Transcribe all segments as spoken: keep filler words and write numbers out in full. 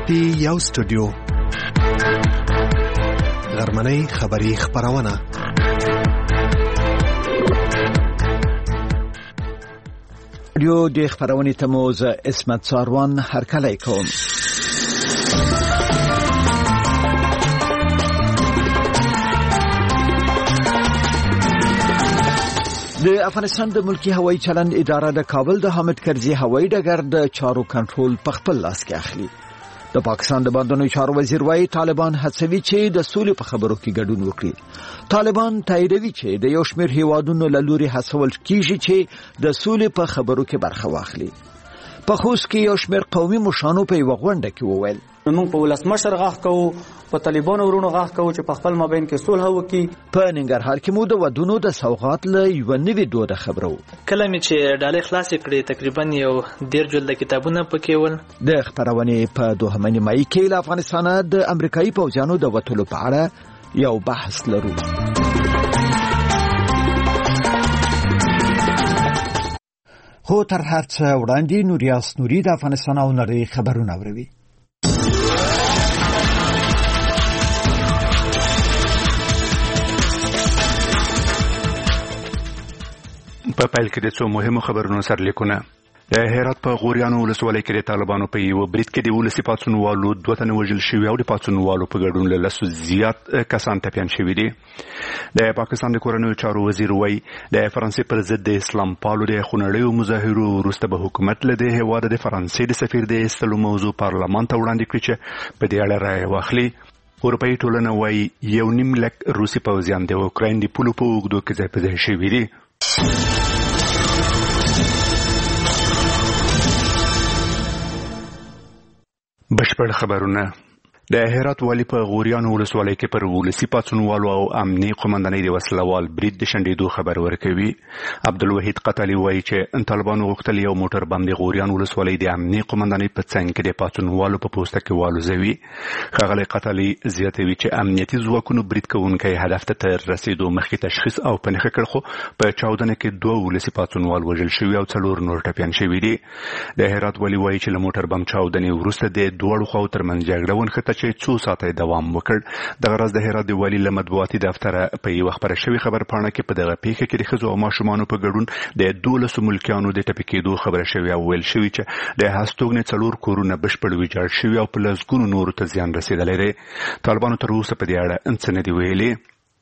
دی یو سټوډیو غرمنۍ خبری خبرونه رادیو د خبرونې تموز اسمت ساروان هرکلی کوم. د افغانستان د ملکی هوایي چلند اداره د کابل د حامد کرزي هوایي ډګر د چارو کنټرول په خپل لاس کې اخلي. د پاکستان د بندرونو چارو وزیر وايي طالبان هڅوي چې د سولې په خبرو کې ګډون وکړي. طالبان تاییدوي چې د یو شمېر هیوادونو له لوري هڅول کیږي چې د سولې په خبرو کې برخه واخلي. په خوست کې یو شمېر قومي مشرانو په یوه غونډه کې وویل موږ په ولسمشر غاښ کوو، په طالبانو ورونو غاښ کوو چې په خپل مابین کې صلح وکړي. په ننګرهار کې مو د ودونو د سوغات له یوه نوې دوده خبرو. کله مې چې ډالۍ خلاصې کړې تقریبا یو ډېر جلده کتابونه پکې ول. د خپرونې په دوهمه نیمایي کې له افغانستانه د امریکایي پوځیانو د وتلو په اړه یو بحث لرو. خو تر هر څه وړاندې نوریاس نوري د افغانستان او نړۍ خبرونه اوري. په پیل کې د څو مهمو خبرونو سرلیکونه. د هرات په غوریانو ولسوالۍ کې د طالبانو په یو برید کې د ولسي پاڅونوالو دوه تنه وژل شوي او د پاڅونوالو په ګډون له لسو زیات کسان ټپیان شوي دي. د پاکستان د کورنیو چارو وزیر وایي د فرانسې پر ضد د اسلام پالو د خونړیو مظاهرو وروسته به حکومت له د هېواد د فرانسې د سفیر د ایستلو موضوع پارلمان ته وړاندې کړي چې په دې اړه رایه واخلي. اروپایي ټولنه وایي یو نیم لک روسي پوځیان د اوکراین د پولو په اوږدو کې ځای په ځای شوي دي. بشپړ خبرونه. د هرات والی په غوریانو ولسوالۍ کې پر ولسي پاڅونوالو او امنیتي قومندانۍ د وسلوال برید د شنډېدو خبر ورکوي. عبدالوحید قتالي وایي چې طالبانو غوښتل یو موټر بم د غوریانو ولسوالۍ د امنیتي قومندانۍ په څنګ کې د پاڅونوالو په پوسته کې والوزوي. ښاغلی قتالي زیاتوي چې امنیتي ځواکونو برید کوونکی هدف ته تر رسېدو مخکې تشخیص او په نښه کړ، خو په چاودنه کې دوه ولسي پاڅونوال وژل شوي او څلور نور ټپیان شوي دي. د هرات والی وایي چې له موټر بم چاودنې وروسته د دواړو خواو ترمنځ جګړه ونښته چې څو ساعته دوام وکړ. دغه ورځ د هرات د والي له مطبوعاتي دفتره په یوه خپره شوې خبرپاڼه کې په دغه پیښه کې د ښځو او ماشومانو په ګډون د دولسو ملکیانو د ټپي کېدو خبره شوې او ویل شوي چې د هستوګنې څلور کورونه بشپړ ویجاړ شوي او په لسګونو نورو ته زیان رسېدلی دی. طالبانو تر اوسه په دې اړه څه نه دي ویلي.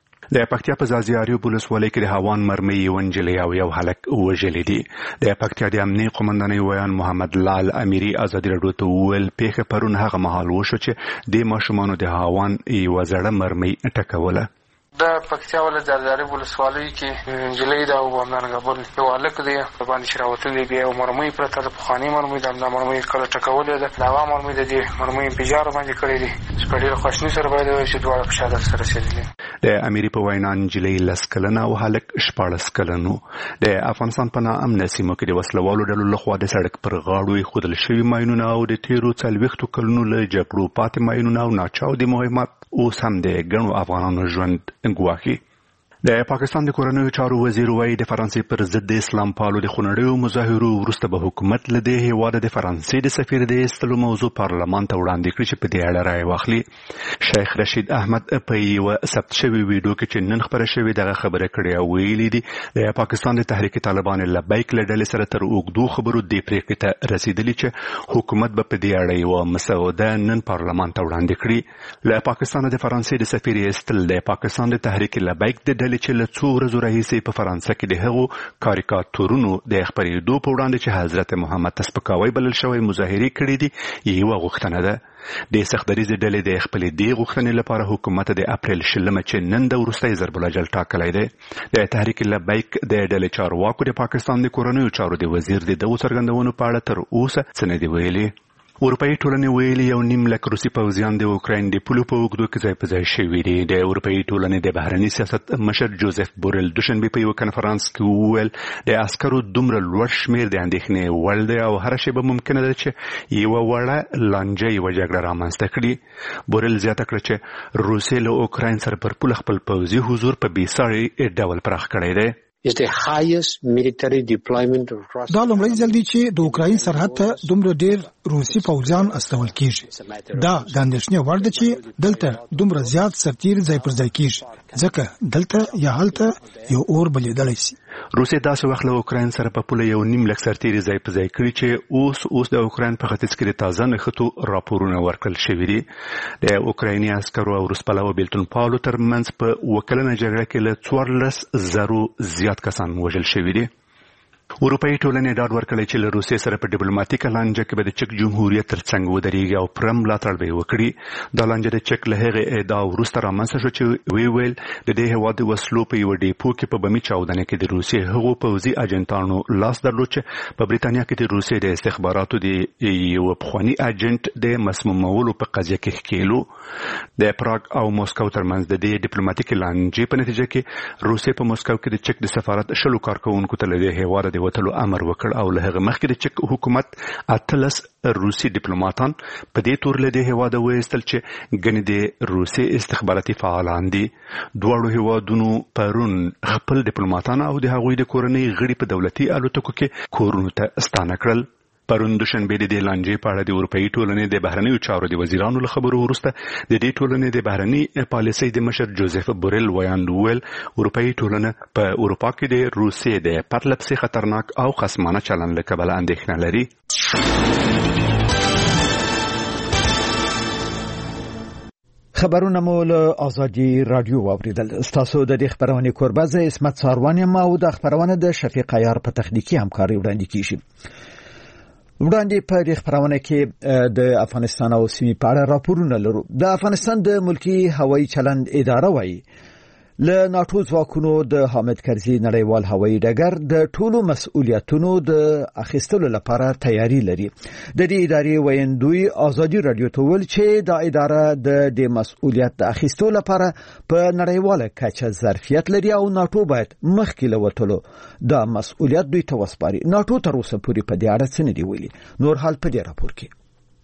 د پکتیا په ځاځي ولسوالۍ کې د هوان مرمۍ یو نجلۍ او یو هلک وژلي دي. د پکتیا د امنیتي قومندانۍ ویان محمد لال اميري ازادي راډیو ته وویل پیښه پرون هغه مهال وشو چې د ماشومانو د هوان یوه زړه مرمۍ ټکوله. د پکتیا ول ځاځي ولسوالۍ کې نجلۍ دا او همدارنګه بل یو هلک دی باندې چې راوتلی بیا یو مرمۍ پرته د پخواني مرمۍ د همدا مرمۍ کله ټکولې ده. د هوا مرمۍ د دې مرمۍ انفجار باندې کړی دی چې په ډېره خواشینۍ سره باید ووایي چې دواړه په شهادت سره رسېدلي. د اميري په وینا نجلۍ لس کلنه او هلک شپاړس کلن و. د افغانستان په ناامنه سیمو کې د وسلوالو ډلو لخوا د سړک پر غاړو ایښودل شوي ماینونه او د تېرو څلوېښتو کلونو له جګړو پاتې ماینونه او ناچاودي مهمات اوس هم د ګڼو افغانانو ژوند ګواښي. د پاکستان د کورنیو چارو وزیر وايي د فرانسې پر ضد د اسلام پالو د خونړیو مظاهرو وروسته به حکومت له دې هېواده د فرانسې د سفیر د ایستلو موضوع پارلمان ته وړاندې کړي چې په دې اړه رایه واخلي. شیخ رشید احمد په یوه ثبت شوي ویډیو کې چې نن خپره شوې دغه خبره کړې او ویلي دي د پاکستان د تحریک طالبان لبیک له ډلې سره تر اوږدو خبرو دې پرېکړې ته رسېدلي چې حکومت به په دې اړه یوه مسوده نن پارلمان ته وړاندې کړي. له پاکستانه د فرانسې د سفیر ایستل د پاکستان د تحریک لبیک د ډلې چې له څو ورځو راهیسې په فرانسه کې د هغو کاریکاتورونو د خپرېدو په وړاندې چې حضرت محمد تسپکاوی بلل شوی مظاهرې کړې دي یوه غوښتنه ده. د سختدریزې ډلې د خپلې دې غوښتنې لپاره حکومت د اپریل شلمه چې نن د وروستی ضرب الاجل ټاکلی دی. د تحریک لبیک د ډلې چارواکو د پاکستان د کورنیو چارو د وزیر د دغو څرګندونو په اړه تر اوسه څه نه دي ویلي. اروپایي ټولنې ویلي یو نیم لک روسي پوځیان د اوکراین د پولو په اوږدو کې ځای په ځای شوي دي. د اروپایي ټولنې د بهرني سیاست مشر جوزف بورل دوشنبې په یو کنفرانس کې وویل د عسکرو دومره لوړ شمېر د اندېښنې وړ دی او هره شیبه ممکنه ده چې یوه وړه لانجه یوه جګړه رامنځته کړي. بورل زیاته کړه چې روسیې له اوکراین سره پر پوله خپل پوځي حضور په بې ساري ډول پراخ کړی دی. is the highest military deployment of Russia. دا لومړی ځل دی چې د اوکراین سرحد ته دومره ډیر روسي پوځیان استول کیږي. دا د اندېښنې وړ ده چې دلته دومره زیات سرتیر ځای پر ځای کیږي ځکه دلته یا هلته یو اور بلیدلی شي. روسیه داسې وخت له اوکراین سره په پوله یو نیم لک سرتیري ځای په ځای کړي چې اوس اوس د اوکراین په ختیځ کې د تازه نښتو راپورونه ورکړل شوي دي. د اوکرایني عسکرو او روسپلوه بیلتون پالو ترمنځ په وکلنه جګړه کې له څوارلس زرو زیات کسان وژل شوي دي. اروپایي ټولنې ډاډ ورکړی چې له روسیې سره په ډیپلوماټیکه لانجه کې به د چک جمهوریت ترڅنګ ودرېږي او پوره ملاتړ به یې وکړي. دا لانجه د چک له هغې ادعا وروسته رامنځته شو چې ویې ویل د دې هېواد د وسلو په یوه ډیپو کې په بمي چاودنه کې د روسیې هغو پوځي اجنټانو لاس درلود چې په بریتانیا کې د روسیې د استخباراتو د یو پخواني اجنټ د مسمومولو په قضیه کې ښکېلو. د پراګ او موسکو ترمنځ د دې ډیپلوماټیکې لانجې په نتیجه کې روسیې په موسکو کې د چک د سفارت شلو کارکوونکو ته له دې هېواده د وتلو امر وکړ او له هغه مخکې د چک حکومت اتلس روسي ډیپلوماټان په دې تور له دې هېواده وایستل چې ګنې د روسي استخباراتي فعالان دي. دواړو هېوادونو پرون خپل ډیپلوماټان او د هغوی د کورنۍ غړي په دولتي الوتکو کې کورونو ته ستانه کړل. پرون دوشنبه د دې لانجې په اړه د اروپایي ټولنې د بهرنیو چارو د وزیرانو له خبرو وروسته د دې ټولنې د بهرني پالیسۍ د مشر جوزف بوریل ویاند وویل اروپایي ټولنه په اروپا کې د روسیې د پرله پسې خطرناک او خصمانه چلند له کبله اندېښنه لري. خبرونه مو له آزادي رادیو واوریدل. تاسو د دې خبرونه کوربه زه اسمت ساروان یم او د خبرونه د شفیق عیار په تخنیکی همکاري وړاندې کیږي. وړاندې په دې خبرونه کې د افغانستان او سیمې په اړه راپورونه لرو. د افغانستان د ملکی هوایي چلند اداره وایي له ناتو ځواکونو د حامد کرزي نړیوال هوایي ډګر د ټولو مسؤلیتونو د اخیستلو لپاره تیاری لري. د دې ادارې ویندوی آزادي رادیو ته ویل چې د اداره د دې مسؤلیت د اخیستلو لپاره په نړیواله کچه ظرفیت لري او ناتو باید مخکې له وتلو دا مسؤلیت دوی ته وسپاري. ناتو تر اوسه پورې په دې اړه څه نه دی ویلي. نور حال په دې راپور کې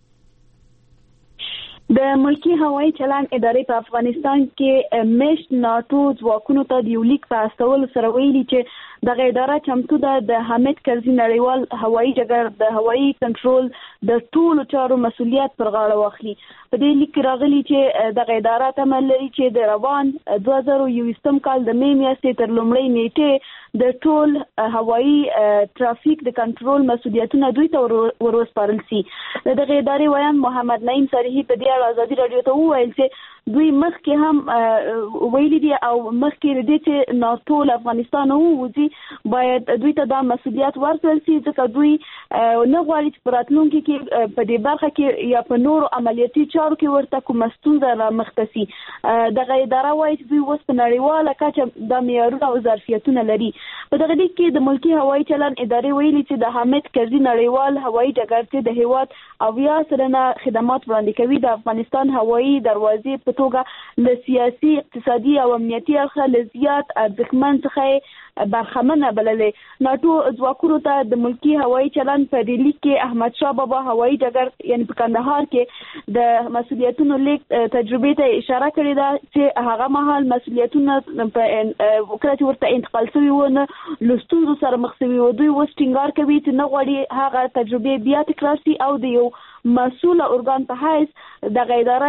د ملکی هوایي چلند ادارې په افغانستان کې مشت ناتو ځواکونو ته د یو لیک په استولو سره ویلي چې دغه اداره چمتو ده د حامد کرزي نړیوال هوایي ډګر د هوایي کنټرول د ټولو چارو مسؤلیت پر غاړه واخلي. په دې لیک راغلي چې دغه اداره تمه لري چې د روان دوه زره یوویشتم کال د مې میاشتې تر لومړۍ نیټې د ټول هوایي ترافیک د کنټرول مسؤلیتونه دوی ته وروسپارل شي. دغه ادارې ویان محمد نعیم صریحي په دې اړه آزادي رادیو ته وویل چې دوی مخکې هم ویلي دي او مخکې لري چې ناتو له افغانستان ووځي باید دوی ته دا مسؤلیت ورکړل شي ځکه دوی نه غواړي چې په راتلونکي کې په دې برخه کې یا په نورو عملیاتي چارو کې ورته کومه ستونزه رامخته شي. دغه اداره وایي چې دوی اوس په نړیواله کچه دا معیارونه او ظرفیتونه لري. په دغه لیک کې د ملکی هوایي چلند ادارې ویلي چې د حامد کرزي نړیوال هوایي ډګر ته د هیواد اویا سلنه خدمات وړاندې کوي. د افغانستان هوایي دروازې په توګه له سیاسي اقتصادي او امنیتي اړخه له زیات ارزښتمن څخه برخمنه بللې. ناتو ځواکونو ته د ملکی هوایي چلند په دې لیک کې احمد شاه بابا هوایي ډګر یعنی په کندهار کې د مسؤلیتونو لیک تجربه ته اشاره کړې ده چې هغه مهال مسؤلیتونه په وکړه چې ورته انتقال شوي و نه لستونزو سره مخ شوي و. دوی اوس ټینګار کوي چې نه غواړي هغه تجربه بیا تکرار شي او د یو مسؤل ارګان په حیث دغه اداره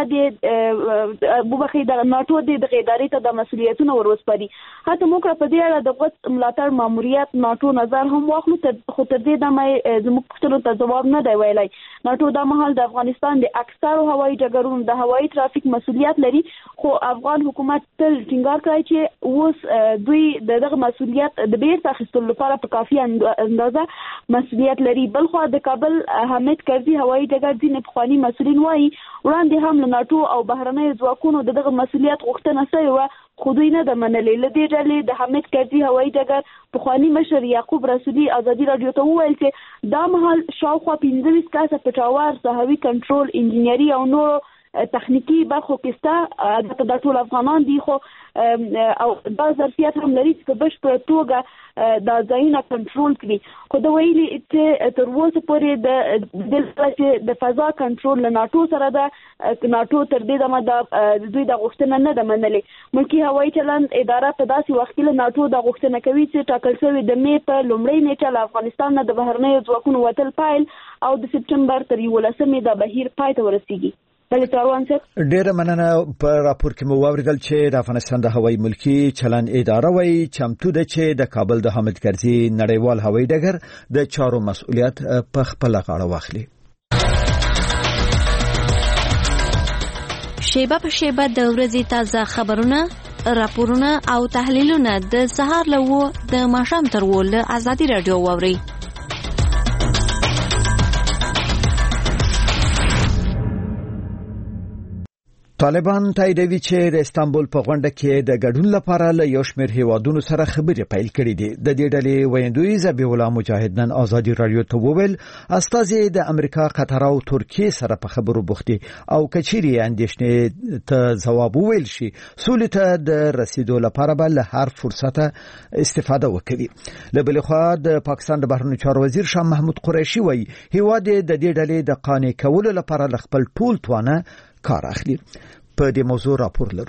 د بوبخي د ناتو د ادارې ته د مسؤلیتونو وروسپاري. حتی موږ په دې اړه د غوښت ملاتړ ماموریت ناتو نظر هم واخلو خو تر دې دمه زموږ پوښتنو ته ځواب نه دی ویلی. ناتو د مهال د افغانستان د اکثرو هوایي ډګرونو د هوایي ترافیک مسؤلیت لري خو افغان حکومت تل ټینګار کوي چې اوس دوی دغه مسؤلیت د بیرته اخیستلو لپاره په کافي اندازه مسؤلیت لري. بلخو د کابل حامد کرزي هوایي ډګر ځینې پخواني مسؤلین وایي وړاندې هم له ناتو او بهرنیو ځواکونو د دغه مسؤلیت غوښتنه شوې وه خو دوی نه ده منلې. له دې ډلې د حامد کرزي هوایي ډګر پخواني مشر یعقوب رسولي آزادي رادیو ته وویل چې دا مهال شاوخوا پنځه ویشت کسه په ټاور صحوي کنټرول انجینري او نورو تخنیکی برخو کې ستا د ټول افغانان دي خو او دا ظرفیت هم لري چې بشپړ توګه دا ځایونه کنټرول کړي خو دا ویلي چې تر اوسه پورې د دلته د فضا کنټرول له ناتو سره ده ناتو تر دې دمه د دوی د غوښتنه نه ده منلې ملکی هوایي چلند اداره په داسې وخت کې له ناتو د غوښتنه کوي چې ټاکل شوی د می په لومړۍ نیټه له افغانستان نه د بهرنیو ځواکونو وتل پایل او د سپټمبر تر یولسمې د بهیر پای ته ورسیږي. ډیره مننه. په راپور کې مو واوریدل چې د افغانستان د هوایي ملکی چلند اداره وايي چمتو ده چې د کابل د حامد کرزي نړیوال هوایي ډګر د چارو مسؤلیت په خپل غاړه واخلي. شیبه په شیبه د ورځې تازه خبرونه، راپورونه او تحلیلونه د سهار له و د ماښام تر و له ازادي رادیو واوري. طالبان تاییدوي چې د استانبول په غونډه کې د ګډون لپاره له یو شمېر هیوادونو سره خبرې پیل کړې دي. د دې ډلې ویندوی ذبیح الله مجاهد نن ازادي رادیو ته وویل استازي د امریکا، قطر او ترکیه سره په خبرو بوخت دي او کچيري اندېښنې ته ځواب وویل شي سولې ته د رسیدو لپاره به له هر فرصت استفاده وکړي. له بل خوا د پاکستان د بهرنیو چارو وزیر شاه محمود قریشي وایي هیواد د دې ډلې د قانع کولو لپاره له خپل ټول توانه کار اخلي. په دې موضوع راپور لرو.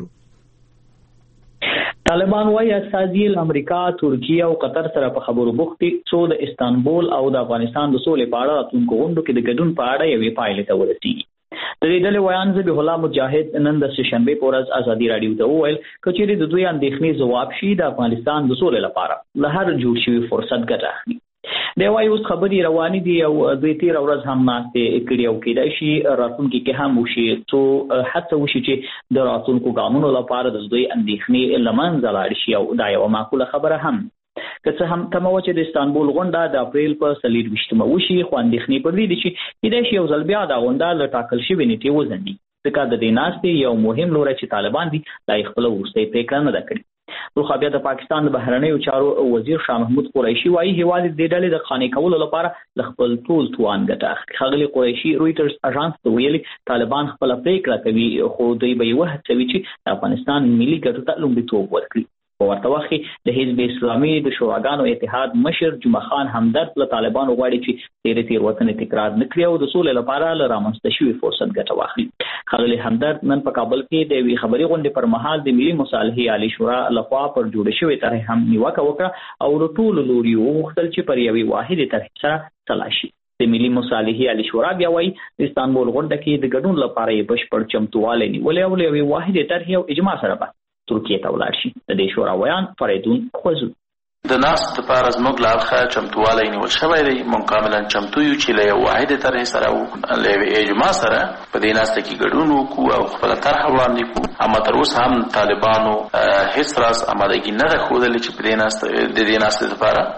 طالبان وايي استازي امریکا، ترکیه او قطر سره په خبرو بوخت دي چې د استانبول او د افغانستان د سولې په اړه راتلونکو غونډو کې د ګډون په اړه یوې پایلې ته ورسیږي. د دې ډلې ویان ذبیح الله مجاهد نن د شنبه په ورځ ازادي رادیو ته وویل چې د دوی اندېښنې ځواب شي د افغانستان د سولې لپاره له هر جوړ شوی فرصت ګټه اخلي. د وايي اوس خبري رواني دي او دوی تیر ورځ هم ناشته کړي او کېدای شي راتلونکي کې هم وشي څو حتی وشي چې د راتلونکو ګامونو لپاره د دوی اندېښنې لمنځه لاړ شي او دا یو معقوله خبره هم که څه هم تمه و چې د استانبول غونډه د اپریل په څلور ویشتمه وشي خو اندېښنې پر دې دي چې کېدای شي یو ځل بیا دا غونډه له ټاکل شوې نیټې وځنډي ځکه د دې ناستې یو مهم لوری چې طالبان دي دا خپل وروستۍ پریکړه نه ده کړې. خو بیا د پاکستان د بهرنیو چارو وزیر شاه محمود قریشي وايي هیواد د ډلې د قانع کولو لپاره د خپل ټول توان ګټه اخلي. ښاغلي قریشي رويټرز اژانس ته ویلي طالبان خپل پریکړه کوي خو دوی به یې وهڅوي چې د افغانستان ملي ګټو ته لومړیتوب ورکړي. په ورته وخت کې د حزب اسلامي د شوراګانو اتحاد مشر جمعه خان همدرد له طالبانو غواړي چې تیرې تیروتنې تکرار نه کړي او د سولې لپاره له رامنځته شوي فرصت ګټه واخلي. ښاغلي همدرد نن په کابل کې د یوې خبري غونډې پر مهال د ملي مصالحې عالی شورا لخوا پر جوړ شوې طرح هم نیوکه وکړه او له ټولو لوري وغوښتل چې پر یوې واحدې طرح سره تلاشي. د ملي مصالحې عالی شورا بیا وايي د استانبول غونډه کې د ګډون لپاره یې بشپړ چمتووالی نیولی او له یوې واحدې طرحې او اجماع سره به ترکیه ته ولاړ شي. د دې شورا ویان فریدون خوځو د ناست لپاره زموږ له اړخه چمتووالی نیول شوی دی. موږ کاملا چمتو یو چې له یو واحدې طرحې سره او له یوې اجماع سره په دې ناسته کې ګډون وکړو او خپله طرحه وړاندې کړو. اما تر اوسه هم طالبانو هېڅ راز امادګي نه ده ښودلې چې په دې ناسته د دې ناستې لپاره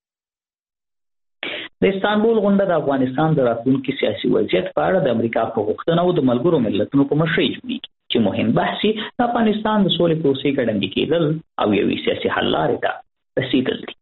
د استانبول غونډه د افغانستان د راتلونکي سیاسي وضعیت په اړه د امریکا په غوښتنه او د ملګرو ملتونو په مشرۍ جوړیږي چې مهم بحث د افغانستان د سولې پروسې ګړندۍ کېدل او یوې سیاسي حل لارې ته رسیدل دي.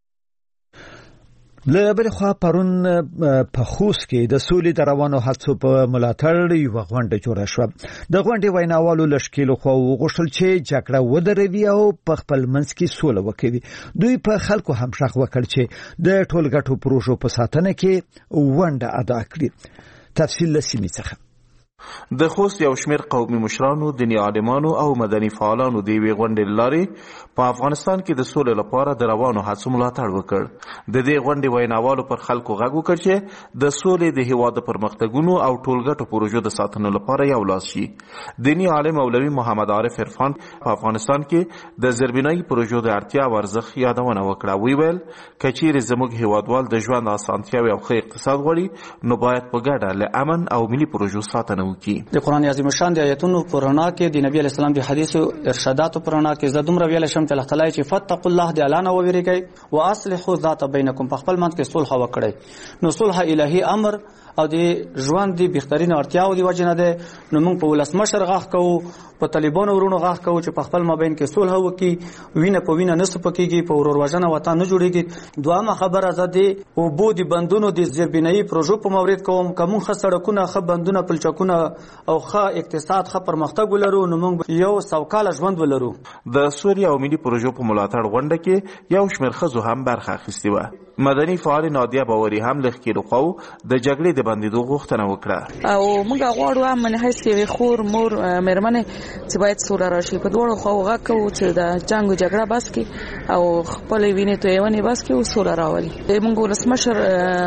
له بل خوا پرون په خوست کې د سولې د روانو هڅو په ملاتړ یو غونډه جوړه شوه. د غونډې ویناوالو لشکېلو خو وغوښتل چې جګړه ودروي او په خپل منځ کې سوله وکړي. دوی په خلکو هم شغ وکړ چې د ټولګټو پروژو په ساتنه کې ونډه ادا کړي. تفصیل لسیمې څخه د خوست یو شمېر قومي مشرانو، دیني عالمانو او مدني فعالانو د یوې غونډې لارې په افغانستان کې د سولې لپاره د روانو هڅو ملاتړ وکړ. د دې غونډې ویناوالو پر خلکو غږ وکړ چې د سولې د هیواد د پرمختګونو او ټولګټو پروژو د ساتنې لپاره یو لاس شي. دیني عالم مولوي محمد عارف عرفان په افغانستان کې د زربینایي پروژو د اړتیا او ارزښت یادونه وکړه. وی ویل کچېرې زموږ هیوادوال د ژوند اسانتیاوې او ښه اقتصاد غواړي نو باید په ګډه له امن او ملي پروژو ساتنه د قرآن عظیم شان د آیتونو پر رڼا کې د نبی علیه السلام د حدیثو ارشاداتو پر رڼا کې زه دومره ویلی شم چې الله تعالی چې فتقوا الله د الله نه وویریږئ واصلحوا ذات بینکم په خپل منځ کې صلح وکړئ. نو صلح الهي امر او د ژوند د بهترین اړتیاو دی وجه نه ده. نو موږ په ولسمشر غاښ کوو، په طالبانو ورونو غاښ کوو چې په خپل مابین کې صلح وکړي. وینه په وینه نه سپکېږي، په ورور وژنه وطن نه جوړېږي. دویمه خبره زه د اوبو د بندونو د زیربنایي پروژو په مورد کوم که موږ ښه سړکونه، ښه بندونه، پلچکونه روغتون او ښه اقتصاد ښه پرمختګ ولرو نو موږ یو سوکاله ژوند ولرو. د سوري او ملي پروژو په ملاتړ غونډه کې یو شمېر ښځو هم برخه اخیستې وه. مدني فعال نادیه باوري هم له ښکېلو خواو د جګړې د بندېدو غوښتنه وکړه. او موږ غواړو هم من حیث کې خور مور مېرمنې چې باید سوله راشي په دواړو خواو غږ کوو چې د جنګ او جګړه بس کړي او خپلې وینې تویونې بس کړي او سوله راولي. موږ ولسمشر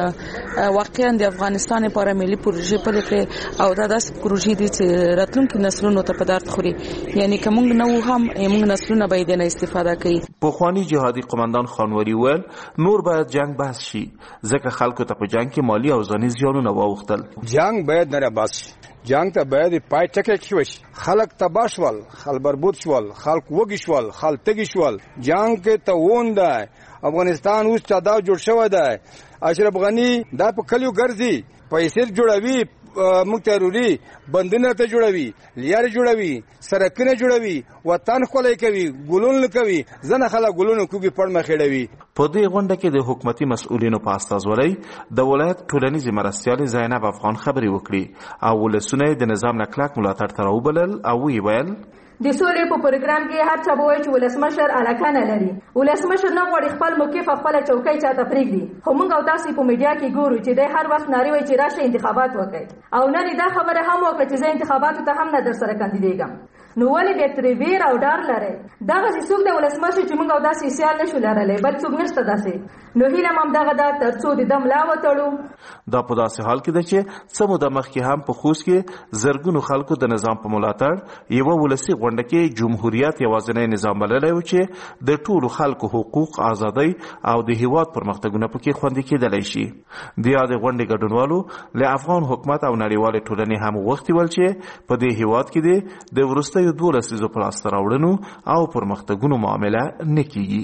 واقعا د افغانستان لپاره ملي پروژې پلي کړې او دا داسې پروژې دي چې راتلونکي نسلونو ته په درد خوري. یعنی که موږ نه وو هم موږ نسلونه به یې نه استفاده کوي. پخواني جهادي قماندان خانوري ویل نور باید جنگ بحث شي ځکه خلکو ته په جنگ کې مالی او ځاني زیانونه واوښتل. جنگ باید نه بحث شي. جنگ ته باید پای ټکی کېږي شي. خلک تباه شول، خلک بربود شول، خلک وږي شول، خلک تږي شول. جنگ کې ته وون دی. افغانستان اوس چادا جوړ شوی دی. اشرف غنی دا په کلیو ګرځي، پیسې جوړوي، موږ تروري بندونه ته جوړوي، لیار جوړوي، سرکونه جوړوي، وطن خولای کوي، ګلون کوي، ځنه خلک ګلون کوي پړمه خېړوي. په دې غونډه کې د حکومتي مسؤلینو په استازولۍ د ولایت ټولنیزې مرستیالې زینب افغان خبرې وکړي او ولسونه د نظام نه کلک ملاتړ ته راوبلل او ویې ویل د سولې په پروګرام کې هر چا به وایي چې ولسمشر علاقه نه لري. ولسمشر نه غواړي خپل موقف خپله چوکۍ چاته پرېږدي. خو موږ او تاسو په میډیا کې ګورو چې دی هر وخت نارې وایي چې راشه انتخابات وکړئ او نن یې دا خبره هم وکړه چې زه انتخاباتو ته هم نه در سره کاندیدېږم. نو ولې بیا ترې ویر او ډار لرئ؟ دغسې څوک دی ولسمشر چې موږ او داسې سیال نه شو لرلی، بل څوک نشته داسې. نو هیله م همدغه ده تر څو د ده ملا وتړو. دا په داسې حال کې ده چې څه موده مخکې هم په خوست کې زرګونو خلکو د نظام په ملاتړ یوه ولسي غونډه کې جمهوریت یوازینی نظام بللی و چې د ټولو خلکو حقوق، ازادۍ او د هیواد پرمختګونه پکې خوندي کېدلی شي. د یادې غونډې ګډونوالو له افغان حکومت او نړیوالې ټولنې هم غوښتي ول چې په دې هیواد کې د وروستیو دوه لسیزو په لاسته راوړنو او پرمختګونو معامله نه کیږي.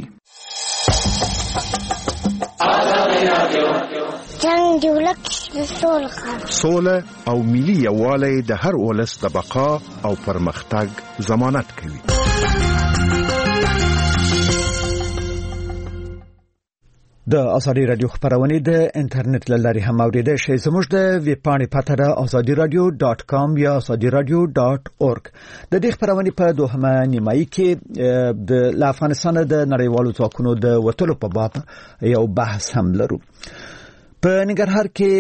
جنګ د ولک سوله او ملي یووالی د هر ولس د بقا او پرمختګ ضمانت کوي. د ازادي رادیو خبرونه د انټرنیټ لاري هم اوریدل شئ. زموږ د ویب پاڼې پته ده ازادي رادیو ډاټ کام یا ازادي رادیو ډاټ اورګ. د دې خبرونه په دوهمه نیمایي کې د افغانستان د نړیوالو ځواکونو د وټلو په باب یو بحث هم لرو. په ننګرهار کې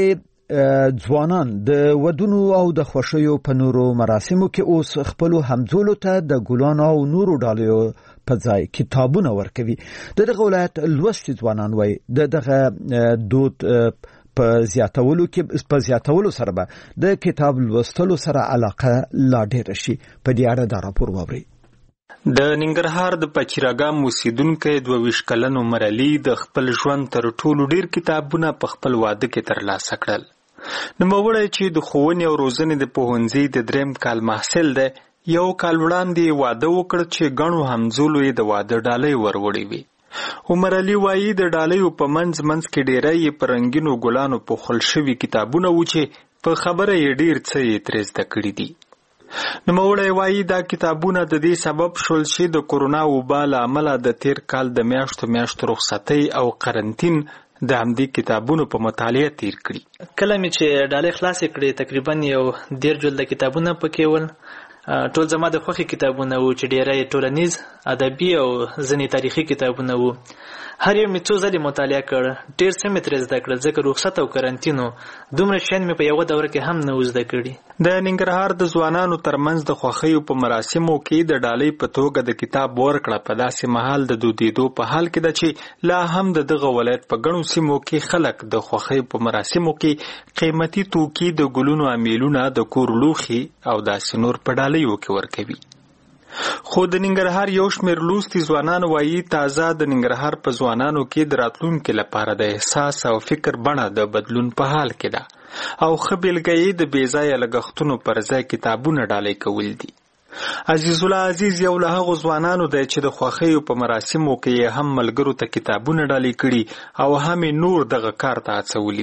ځوانان د ودونو او د خوښیو په نورو مراسمو کې اوس خپل همزولو ته د ګلان او نورو ډالو په ځای کتابونه ورکوي. دغه ولایت لوستي ځوانان وایي دغه دود په زیاتولو کې په زیاتولو سره به د کتاب لوستلو سره علاقه لا ډېر شي. په دې اړه دا راپور واورئ. د ننګرهار د پچیراګام اوسیدونکو دوه ویشت کلن عمر علي د خپل ژوند تر ټولو ډیر کتابونه په خپل واده کې ترلاسه کړل. نوموړی چې د ښوونې او روزنې د پوهنځي د دریم کال محصل دی، یو کال وړاندې واده وکړ چې ګڼو همزولو یې د واده ډالۍ وروړې وي. عمر علي وایي د ډالیو په منځ منځ کې ډیری یې په رنګینو ګلانو پوښل شوي کتابونه وو چې په خبره یې ډیر څه یې ترې زده کړي دي. نوموړی وایي دا کتابونه د دې سبب شول چې د کورونا وبا له امله د تیر کال د میاشتو میاشتو رخصتۍ او قرنطین د همدې کتابونو په مطالعه تیر کړي. کله مې چې ډالۍ خلاصې کړې تقریبا یو ډېر جلده کتابونه پکې ول. ټول زما د خوښې کتابونه وو چې ډېری ټولنیز، ادبي او ځینې تاریخي کتابونه وو. هر یو مې څو ځلې مطالعه کړ. ډېر څه مې ترې زده کړل ځکه رخصت او قرنطینو دومره شیان مې په یوه دوره کې هم نه و زده کړي. د ننګرهار د ځوانانو ترمنځ د خوښیو په مراسمو کې د ډالۍ په توګه د کتاب ورکړه په داسې مهال د دودېدو په حال کې ده چې لا هم د دغه ولایت په ګڼو سیمو کې خلک د خوښیو په مراسمو کې قیمتي توکي د ګلونو امیلونه د کور لوښي او داسې نور په ډالیو کې ورکوي. خو د ننګرهار یو شمېر لوستي ځوانان وایي تازه د ننګرهار په ځوانانو کې د راتلونکي لپاره د احساس او فکر بڼه د بدلون په حال کې ده او ښه بېلګه یې د بې ځایه لګښتونو پر ځای کتابونه ډالۍ کول دي. عزیز الله عزیز یو له هغو ځوانانو دی چې د خوښیو په مراسمو کې یې هم ملګرو ته کتابونه ډالۍ کړي او هم نور دغه کار ته هڅولي دي.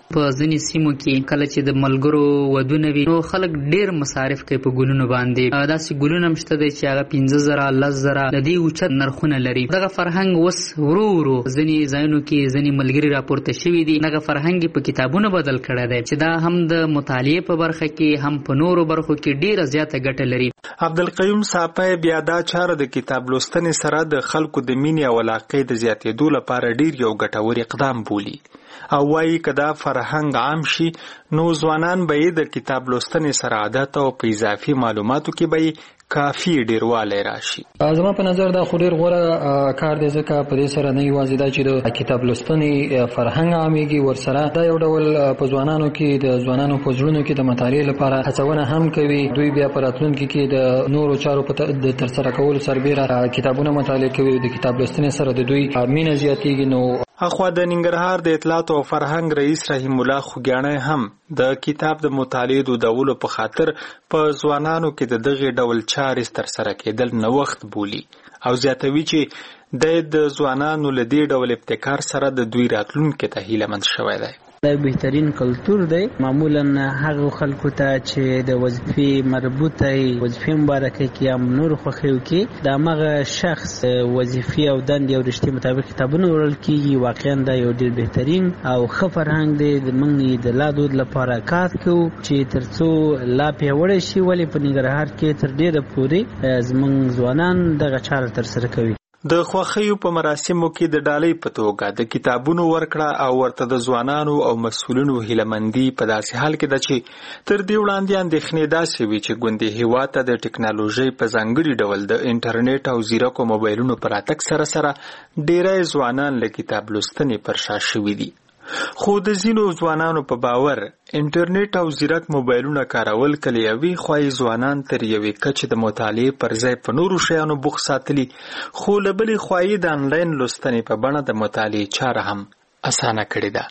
په ځینې سیمو کې کله چې د ملګرو ودونه وي نو خلک ډیر مصارف کوي په ګلونو باندې. داسې ګلونه مشته دي چې هغه پنځه زره لس زره د دې اوچت نرخونه لري. دغه فرهنګ اوس ورو ورو ځینې ځایونو کې ځینې ملګري راپورته شوي دي. دغه فرهنګ په کتابونو بدل کړی دی چې دا هم د مطالعې په برخه کې هم په نورو برخو کې ډیره زیاته ګټه لري. عبدالقیوم صاحب بیا دا چاره د کتاب لوستنې سره د خلکو د مینې او علاقې د زیاتېدو لپاره ډیر یو ګټور اقدام بولي او وایي که دا فرهنګ عام شي نو ځوانان به یې د کتاب لوستنې سره عادت او په اضافي معلوماتو کې به یې کافي ډیروالی راشي. زما په نظر دا خو ډیر غوره کار دی ځکه په دې سره نه یوازې دا چې د کتاب لوستنې فرهنګ عامېږي ورسره دا یو ډول په ځوانانو کې د ځوانانو په زړونو کې د مطالعې لپاره هڅونه هم کوي. دوی بیا په راتلونکي کې د نورو چارو په د ترسره کولو سربیره کتابونه مطالعه کوي. د کتاب لوستنې سره د دوی مینه زیاتېږي. نو اخوا د ننګرهار د اطلاعات او فرهنګ رئیس رحیم الله خوګیاڼی هم د کتاب د مطالعې دودولو په خاطر په ځوانانو کې د دغه ډول چارې ترسره کېدل نوښت بولي او زیاتوي چې د ځوانانو له دې ډول ابتکار سره د دوی راتلونکي ته هیلهمند شوی دی. دا بهترین کلتور دی. معمولا هغه خلکو ته چې د وظیفې مربوطه وظیفې مبارکه کې هم نور خوښیو کې د هغه شخص وظیفې او دندې او رشتې مطابق کتابونه ورل کېږي. واقعا دا یو ډېر بهترین او ښه فرهنګ دی. د موږ د لا دود لپاره کار کوو چې تر څو لا پیاوړی شي. ولې په ننګرهار کې تر ډېره پورې زموږ ځوانان دغه چاره ترسره کوي. د خوښیو په مراسمو کې د ډالۍ په توګه د کتابونو ورکړه او ورته د ځوانانو او مسؤلینو هیلهمندي په داسې حال کې ده چې تر دې وړاندې اندېښنې داسې وي چې ګوندې هېواد ته د ټکنالوژۍ په ځانګړي ډول د انټرنیټ او ځیرکو موبایلونو په راتګ سره سره ډېری ځوانان له کتاب لوستنې پر شا شوي دي. خو د ځینو ځوانانو په باور انټرنیټ او ځیرک موبایلونه کارول کله یوې خواهی ځوانان تر یوې کچې د مطالعې پر ځای په نورو شیانو بوخت ساتلي. خو له بلې خواهی د انلاین لوستنې په بڼه د مطالعې چاره هم اسانه کړې ده.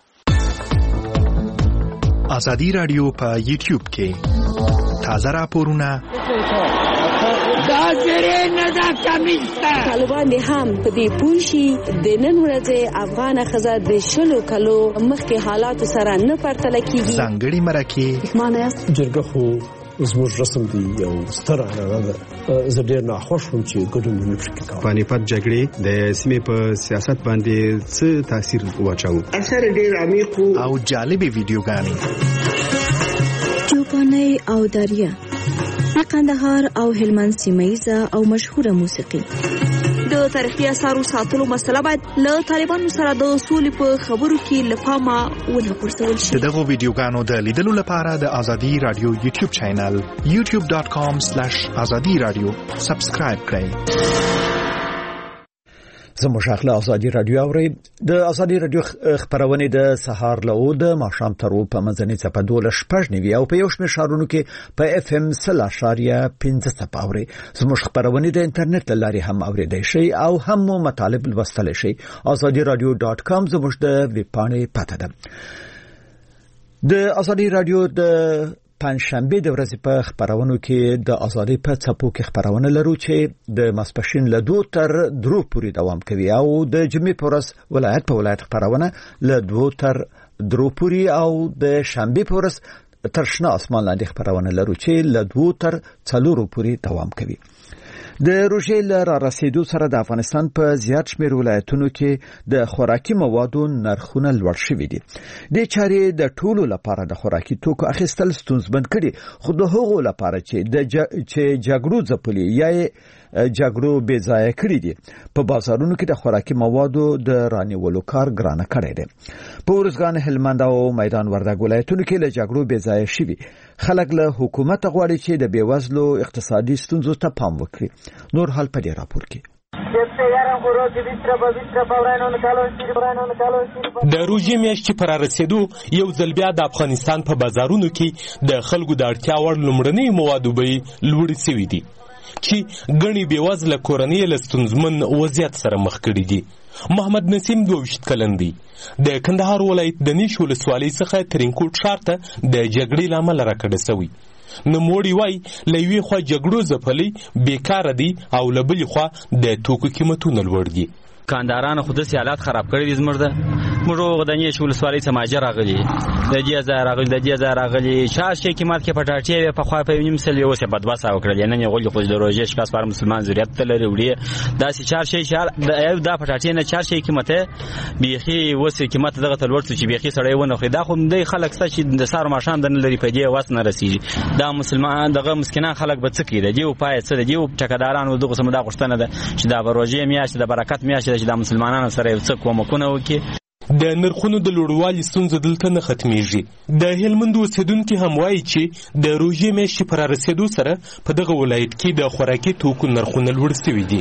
ازادي راډیو په یوټیوب کې تازه راپورونه دا زری نه دا کمیسته طالبان دي هم په دې پوښي د نن ورځې افغان خزه د شلو کلو مخکې حالات سره نه پرتل کیږي. ځانګړي مرکه معنی جرګه خو زموږ رسم دی یو ستره نه ده. زه ډیر ناخوښ وم چې ګډون نه پکې کوم. پانیپت جګړې د سیمې په سیاست باندې څه تاثیر واچاو؟ اثر ډیر عمیق او جالب ویډیوګانې چوپاني او دریا د قندهار او هلمند سیمه‌ایزه او مشهوره موسیقي. د تاریخي اثارو ساتلو مسله باید له طالبانو سره د سولې په خبرو کې له پامه ونه غورځول شي. دغه ویډیوګانو د لیدلو لپاره د ازادي رادیو یوټیوب چینل یوټیوب ډاټ کام سلیش ازادي رادیو سبسکرایب کړئ. زموږ اخلا ازادي رادیو اوري د ازادي رادیو خبرونه د سهار له د ماښام تر په منځنۍ چپه دوله شپږ نیوي او په یو شمېر شهرونو کې په اف ام سل اشاریه پنځه چپه اوري. زموږ خبرونه د انټرنیټ له لارې هم اوریدای شي او هم مطالب لوستلی شي. ازادي رادیو ډاټ کام زموږ د ویب پاڼې پته ده. د ازادي رادیو د پنځشنبه د ورځې په خبرونو کې د ازادي په څپو کې خبرونه لرو چې د ماسپښین له دوه تر درو پورې دوام کوي او د جمعې په ورځ ولایت په ولایت خبرونه له دوه تر درو پورې او د شنبه په ورځ تر شنه اسمان لاندې خبرونه لرو چې له دوه تر څلورو پورې دوام کوي. د روژې له را رسیدو سره د افغانستان په زیات شمېر ولایتونو کې د خوراکي موادو نرخونه لوړ شوي دي. د چارې د ټولو لپاره د خوراکي توکو اخیستل ستونزمن کړي، خو د هغو لپاره چې د چې جګړو ځپلي یا جګړو بې ځایه کړي دي په بازارونو کې د خوراکي موادو د رانیولو کار ګرانه کړی دی. په ارزګان، هلمند او میدان وردګ ولایتونو کې له جګړو بې ځایه شوي خلک له حکومت غواړي چې د بېوزلو اقتصادي ستونزو ته پام وکړي. نور حال په دې راپور کې. د روژې میاشتې پر رسیدو یو ځل بیا د افغانستان په بازارونو کې د خلکو د اړتیا وړ لومړنۍ موادو بیې لوړې شوي دي چې ګڼې بېوزله کورنۍ له ستونزمن وضعیت سره مخ کړي دي. محمد نسیم دوه ویشت کلن دی. د کندهار ولایت د نیش ولسوالۍ څخه ترینکوټ ښار ته د جګړې له امله راکډه شوی. نوموړي وایي له یوې خوا جګړو ځپلي بېکاره دي او له بلې خوا د توکو قیمتونه لوړ دي. کاندارانو خو داسې حالات خراب کړي دي زموږ د موږ د نیش ولسوالۍ څخه مهاجر راغلي د دې ځای راغلي د دې ځای راغلي چا شي قیمت کې پټاټې په خوا په نیم سل یو څه بدوسه وکړل نه نه غوړي خو د روزې شکاس پر مسلمان ضرورت لري وړي دا سي چار شي د دا پټاټې نه چار شي قیمت بيخي وسه قیمت دغه تل ورته چې بيخي سړی ونه خو دا خو د خلک ست چې د سار ماشام د لري په دې واس نه رسیږي دا مسلمان دغه مسکینان خلک به څه کوي د دې په پای څه د دې ټکدارانو دغه سم دا غشتنه ده چې دا روزې میاشت د برکت میاشت چې د مسلمانانو سره یو څه کومکونه وکي د نرخونو د لوړوالي ستونزه دلته نه ختمیږي د هلمند اوسیدونکي هم وایي چې د روژې میاشتې په رارسېدو سره په دغه ولایت کې د خوراکي توکو نرخونه لوړ سوي دي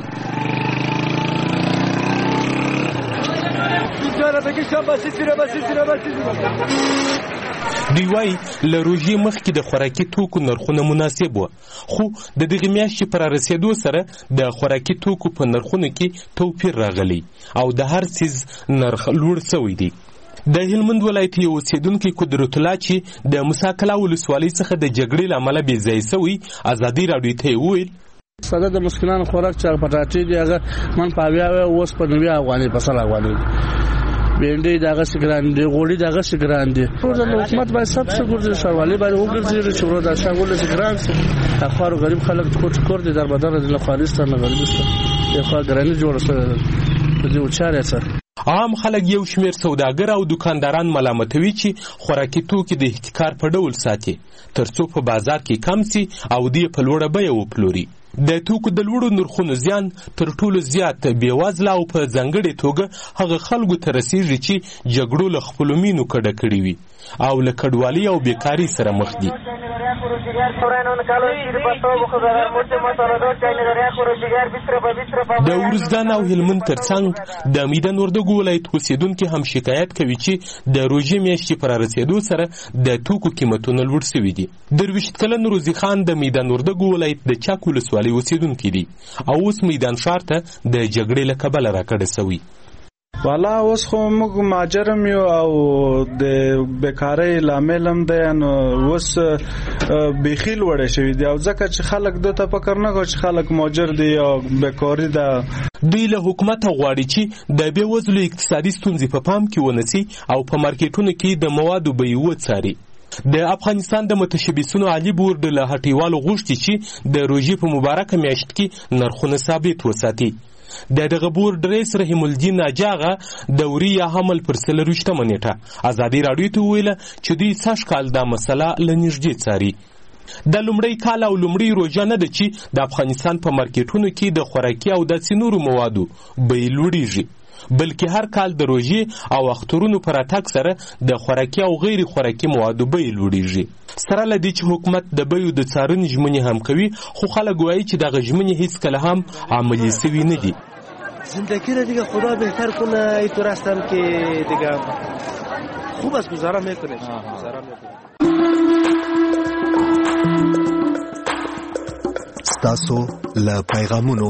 دوی وایي له روژې مخکې د خوراکي توکو نرخونه مناسب وو خو د دغې میاشتې په رارسېدو سره د خوراکي توکو په نرخونو کې توپیر راغلی او د هر څیز نرخ لوړ سوی دی د هلمند ولایت یو اوسیدونکی قدرت الله چې د موسی کلا ولسوالۍ څخه د جګړې له امله بې ځایه سوی ازادي راډیو ته یې وویل ساده د مسکینانو خوراک چې پټاټې دي هغه من په اویا اوس په نوي افغانۍ په سل افغانۍ بینډي دغه سګران دي غوړي دغه سګران دي ټول حکومت باید سب څه ګورځي شوالي باید وګورځي چې ورو دا شاګول سګران څه اخبار غریب خلک کوټ کور دي در بدر د افغانستان غریبستان یو خو ګرانی جوړ شوی دی او چاره سره عام خلک یو شمیر سوداګر او دکانداران ملامتوي چې خوراکي توکي د احتکار په ډول ساتي ترڅو په بازار کې کم سي او دی په لوړه بیه وپلوري د توکو د لوړو نرخونو زیان تر ټولو زیات بېوزله او په ځانګړې توګه هغه خلکو ته رسیږي چې جګړو له خپلو مینو کډه کړې وي او له کډوالۍ او بیکارۍ سره مخ دي د ارزګان او هلمند ترڅنګ د میدان وردګو ولایت اوسیدونکي هم شکایت کوي چې د روژې میاشتې په رارسېدو سره د توکو قیمتونه لوړ سوي دي درویشت کلن روزي خان د میدان وردګو ولایت د چاک ولسوالۍ اوسیدونکی دي او اوس میدان ښار ته د جګړې له کبله راکډه سوي والا اوس خو موږ ماجرم یو او د بیکارۍ لامل هم دی نو اوس بیخي لوړې شوي دي او ځکه چې خلک دې ته فکر نه کوي چې خلک ماجر دي یا بیکاري ده دوی له حکومت غواړي چې د بېوزلو اقتصادي ستونزې په پام کې ونیسي او په مارکیټونو کې د موادو بیې وڅاري د افغانستان د متشبثینو عالی بورډ له هټیوالو غوښتي چې د روژې په مبارکه میاشت کې نرخونه ثابت وساتي د دغه بورډ رئیس رحیم الدین اجاغه د وریا حمل پر څلرویشتمه نیټه ازادي راډیو ته ویله چې دوی سږ کال دا مسله له نږدې څاري د لومړی کال او لومړی روژه نه ده چې د افغانستان په مارکیټونو کې د خوراکي او داسې نورو موادو بیې لوړیږي بلکې هر کال د روژې او اخترونو پر راتګ سره د خوراکي او غیر خوراکي موادو بیې لوړیږي سره له دې چې حکومت د بیو د څارنې ژمنې هم کوي خو خلک وایي چې دغه ژمنې هیڅکله هم عملي سوي نه دي زندگی را دیگه خدا بهتر کنه اینطور هستم که دیگه خوب است گزاره میکنه گزاره میکنه ستاسو له پیغامونو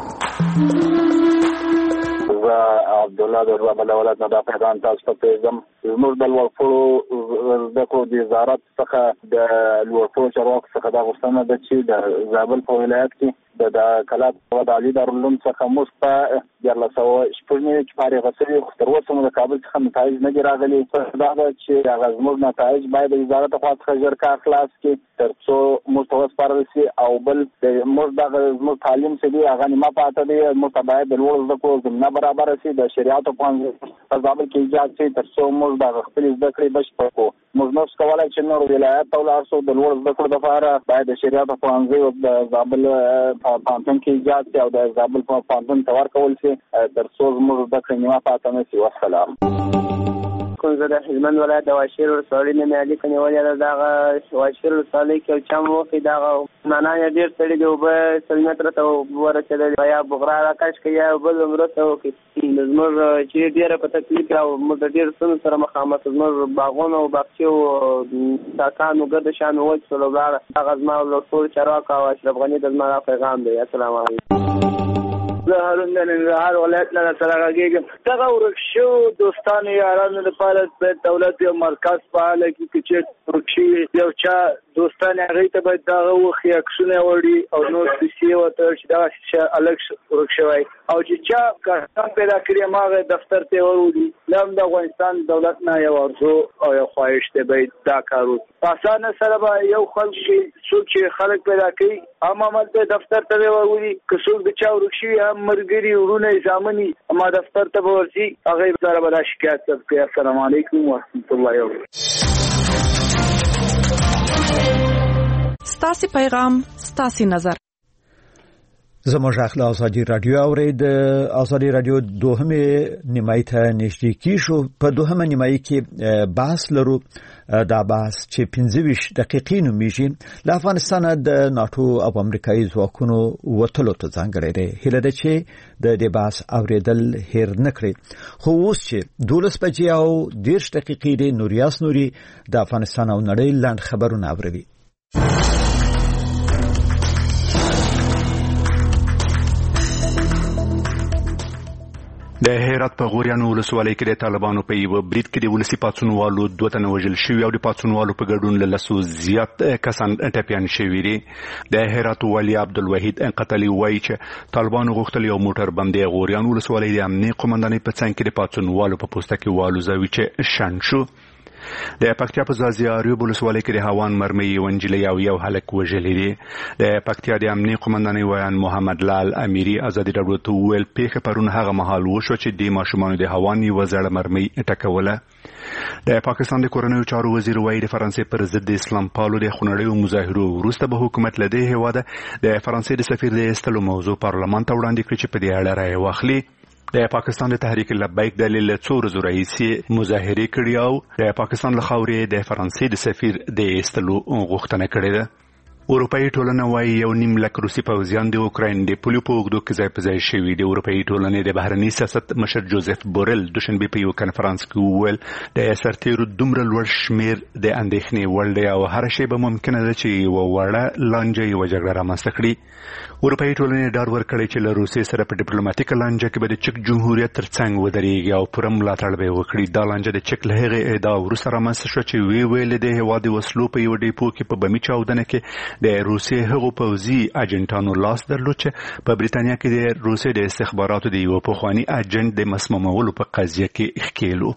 عبدالله د ربل ولادت نه دا پیغام تاسو ته پیغام زموږ د لوړپوړو زده کړو د وزارت څخه د لوړپوړو چارواکو څخه دا غوښتنه ده چې د زابل په ولایت کې د کلات د علي دارالعلوم څخه موږ په دیارلس سوه شپږ نوي کې فارغه شوي خو تر اوسه مو د کابل څخه نتایج نه دي راغلي دا ده چې هغه زموږ نتایج باید د وزارت لخوا څخه ژر کار خلاص کړي تر څو موږ ته وسپارل شي او بل موږ دغه زموږ تعلیم چې دی هغه نیمه پاته دی موږ ته باید د لوړو زده کړو زمینه برابره شي د شریعتو پوهنځي په زابل کې ایجاد شي تر څو موږ د خپلې زده کړې بشپړ کړو موږ نشو کولی چې نور ولایت ته ولاړ شو د لوړو زده کړو دپاره باید د شریعتو پوهنځي د زابل پوهنتون کې ایجاد شي او د زابل پوهنتون ته ورکول شي تر څو زموږ زده کړې نیمه پاته نه شي والسلام کوم زه د هلمند ولایت د واشیر ولسوالۍ نه مې اړیکه نیولې ده دغه واشیر ولسوالۍ کې یو چم وکړي دغه معنی یې ډېر سړي د اوبه سل متره ته ورسېدل یا بغرا راکش کړي یا بل مرسته وکړي زموږ چې ډېره په تکلیف او موږ د ډېر ستونزو سره مخامخ زموږ باغونه او باغچې او ساکانو ګرده شانو وچ شول ولاړه هغه زما له ټول چارواکو او اشرف غني د زما پیغام دی السلام علیکم زه هارون د ننګرهار ولایت نه سره غږیږم. دغه ورک شو دوستانو یارانو لپاره باید دولت یو مرکز فعال کړي چې ورک شي یو چا دوستان هغه ته باید دغه وخی عکسونه وړي او نو سیسي وته چې دا چې الګ ورک شوی او چې چا کار پیدا کړی ماغه دفتر ته وروړي. نام د افغانستان دولت نه یو ارزو او یو خواهش ته باید دا کارو اسانه سره به یو خلک څوک چې خلک پیدا کوي هم عمل ته دفتر ته وروړي که څوک د چا ورک شي هم مرګري ورونه ځامني ما دفتر ته ورسي هغه سره به شکایت کوي. السلام علیکم ورحمت الله وبرکاته. ستاسو پیغام ستاسو نظر. زموږ اخلا ازادي رادیو اورید ازادي رادیو دوهمه نیمایي ته نږدې کیشو. په دوهمه نیمایي کې بحث لرو دا بحث چې پنځه ویشت دقیقې نومیږي له افغانستان د ناتو او امریکایي ځواکونو وتلو ته ځانګړی دی. هیله ده چې د دې بحث اوریدل هیر نه کړي. خو اوس چې دولس بجې او دېرش دقیقې دی نوریاس نوري د افغانستان او نړۍ لاند خبرونه اوروي. د هرات په غوریانو ولسوالۍ کې د طالبانو په یو برید کې د ولسی پاتسونوالو دوه تنه وژل شوي او د پاتسونوالو په ګډون له لسو زیات کسان ټپیان شوي دي. د هرات والي عبدالوحید قتلی وایي چې طالبانو غوښتل یو موټر بم د غوریانو ولسوالۍ د امنیت قومندانۍ په څنګ کې د پاتسونوالو په پوسټه کې والوزوي چې شان شو. د پکتیا په زازیاریو ولسوالۍ کې د هوان مرمۍ ونجلې او یو هلک وژلی دی. د پکتیا د امنیت قومندانۍ ویان محمد لال امیری ازادي راډیو ته ویل پیښه پرون هغه مهال وشو چې د ماشومانو د هوان یو زړه مرمۍ ټکوله. د پاکستان د کورنیو چارو وزیر وایي د فرانسې پر ضد د اسلام پالو د خونړیو مظاهرو وروسته به حکومت له دې هیواده د فرانسې د سفیر د ایستلو موضوع پارلمان ته وړاندې کړي چې په دې اړه رایه واخلي. د پاکستان د تحریک لبیک دلیل څو ورځې راهیسې مظاهرې کړي او د پاکستان له خاورې د فرانسې د سفیر د ایستلو غوښتنه کړې ده. اروپایي ټولنه وایي یو نیم لک روسي پوځیان د اوکراین د پولیو په اوږدو کې ځای په ځای شوي. د اروپایي ټولنې د بهرني سیاست مشر جوزف بورل دوشنبه په یو کنفرانس کې وویل د سرتیرو دومره لوړ شمیر د اندېښنې وړ دی او هر شی به ممکنه ده چې یوه وړه لانجه یوه جګړه رامنځته کړي. اروپایي ټولنې ډاډ ورکړی چې له روسیې سره په ډیپلوماټیکه لانجه کې به د چک جمهوریت تر څنګ ودرېږي او پوره ملاتړ به یې وکړي. دا لانجه د چک له هغې ادعا وروسته رامنځته شوه چې ویې ویل د هېواد د وسلو په یوه ډیپو کې په بمي چاودنه کې د روسیې هغو پوځي اجنټانو لاس درلود چې په بریتانیا کې د روسیې د استخباراتو د یو پخواني اجنټ د مسمومولو په قضیه کې ښکېلو.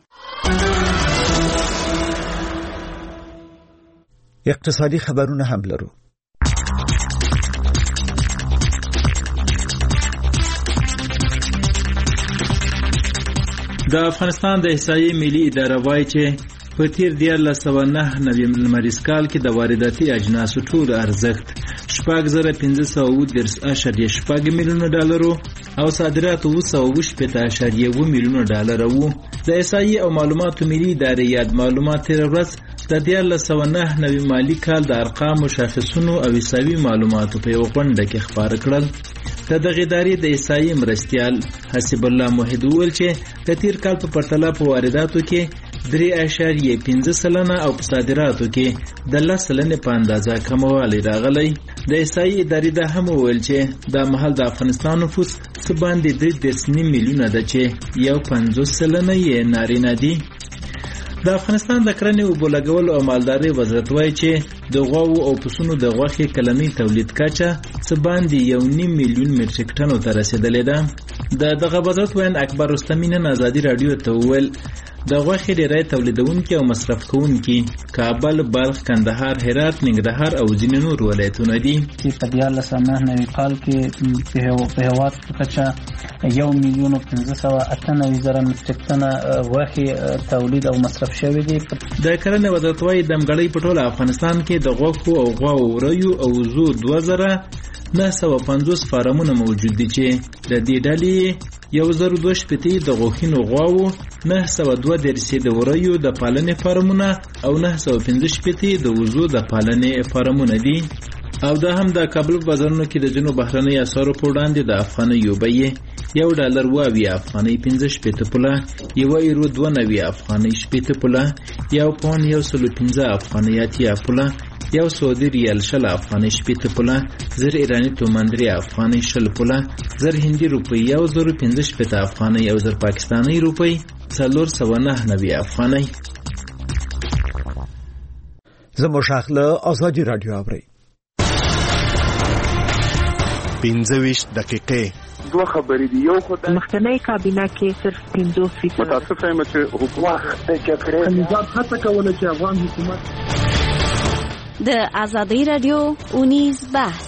اقتصادي خبرونه هم لرو. د افغانستان د احصایې ملي اداره وایي چې په تیر دیارلس سوه نهه نوي لمریز کال کې د وارداتي اجناسو ټول ارزښت شپږ زره پنځه سوه اووه دېرش اعشاریه شپږ میلیونه ډالرو او صادرات اوه سوه اووه شپېته اعشاریه اووه میلیونه ډالر وو. د احصایې او معلوماتو ملي ادارې یاد معلومات تېره ورځ د دیارلس سوه نهه نوي مالي کال د ارقامو شاخصونو او حسابي معلوماتو په یوه غونډه کې خپاره کړل. د دغې ادارې د احصایې مرستیال حسیب الله موحد وویل چې د تیر کال په پرتله په وارداتو کې درې اعشاریه پنځه سلنه او په صادراتو کې د لس سلنې په اندازه کموالی راغلی. د احصایې ادارې دا هم وویل چې دا مهال د افغانستان نفوس څه باندې درې دېرش نیم میلیونه ده چې یو پنځوس سلنه یې نارینه دي. د افغانستان د کرنې اوبو لګولو او مالدارۍ وزارت وایي چې د غواوو او پسونو د غوښې کلنۍ تولید کچه څه باندې یو نیم میلیون میټریک ټنو ته رسېدلې ده. د دغه وزارت ویاند اکبر رستمي نن ازادي راډیو ته وویل د غوښې ډیری تولیدونکي او مصرف کوونکي کابل، بلخ، کندهار، هرات، ننګرهار او ځینې نور ولایتونه دي. په دیارلس سوه نهه نوي کال کې په هېواد کې کچه یو میلیون او پنځه سوه اته نوي زره میټریک ټنه غوښې تولید او مصرف شوي دي. د کرنې وزارت وایي دمګړۍ په ټول افغانستان کې د غوښو او غواوو وریو او وزو دوه زره نه سوه پنځوس فارمونه موجود دي چې د دې ډلې یو زر دوه شپېته د غوښینو غواوو، نه سوه دوه دېرش د وریو د پالنې فارمونه او نه سوه پنځه شپېته د وزو د پالنې فارمونه دي. او دا هم د کابل په بازارونو کې د ځینو بهرنۍ اسعارو په وړاندې د افغانیو بیې یو ډالر اوه اویا افغانۍ پنځه شپېته پوله، یوه ایرو دوه نوي افغانۍ شپېته پوله، یو پاونډ یو سلو پنځه افغانۍ اتیا پوله، یو سعودي ریال شل افغانۍ شپېته پوله، زر ایراني تومان درې افغانۍ شل پوله، زر هندي روپۍ یو زر پنځه شپېته افغانۍ او زر پاکستاني روپۍ څلور سوه نهه نوي افغانۍ. زموږ اخله ازادي رادیو اوري پنځه ویشت دقیقې دوه خبرې دي. یو خدای مخکنی کابینه کې صرف پنځوس فیصد متاسفه یم چې حکومت جګړې نظام هڅه کوله چې افغان حکومت د ازادي رادیو اونیز بحث.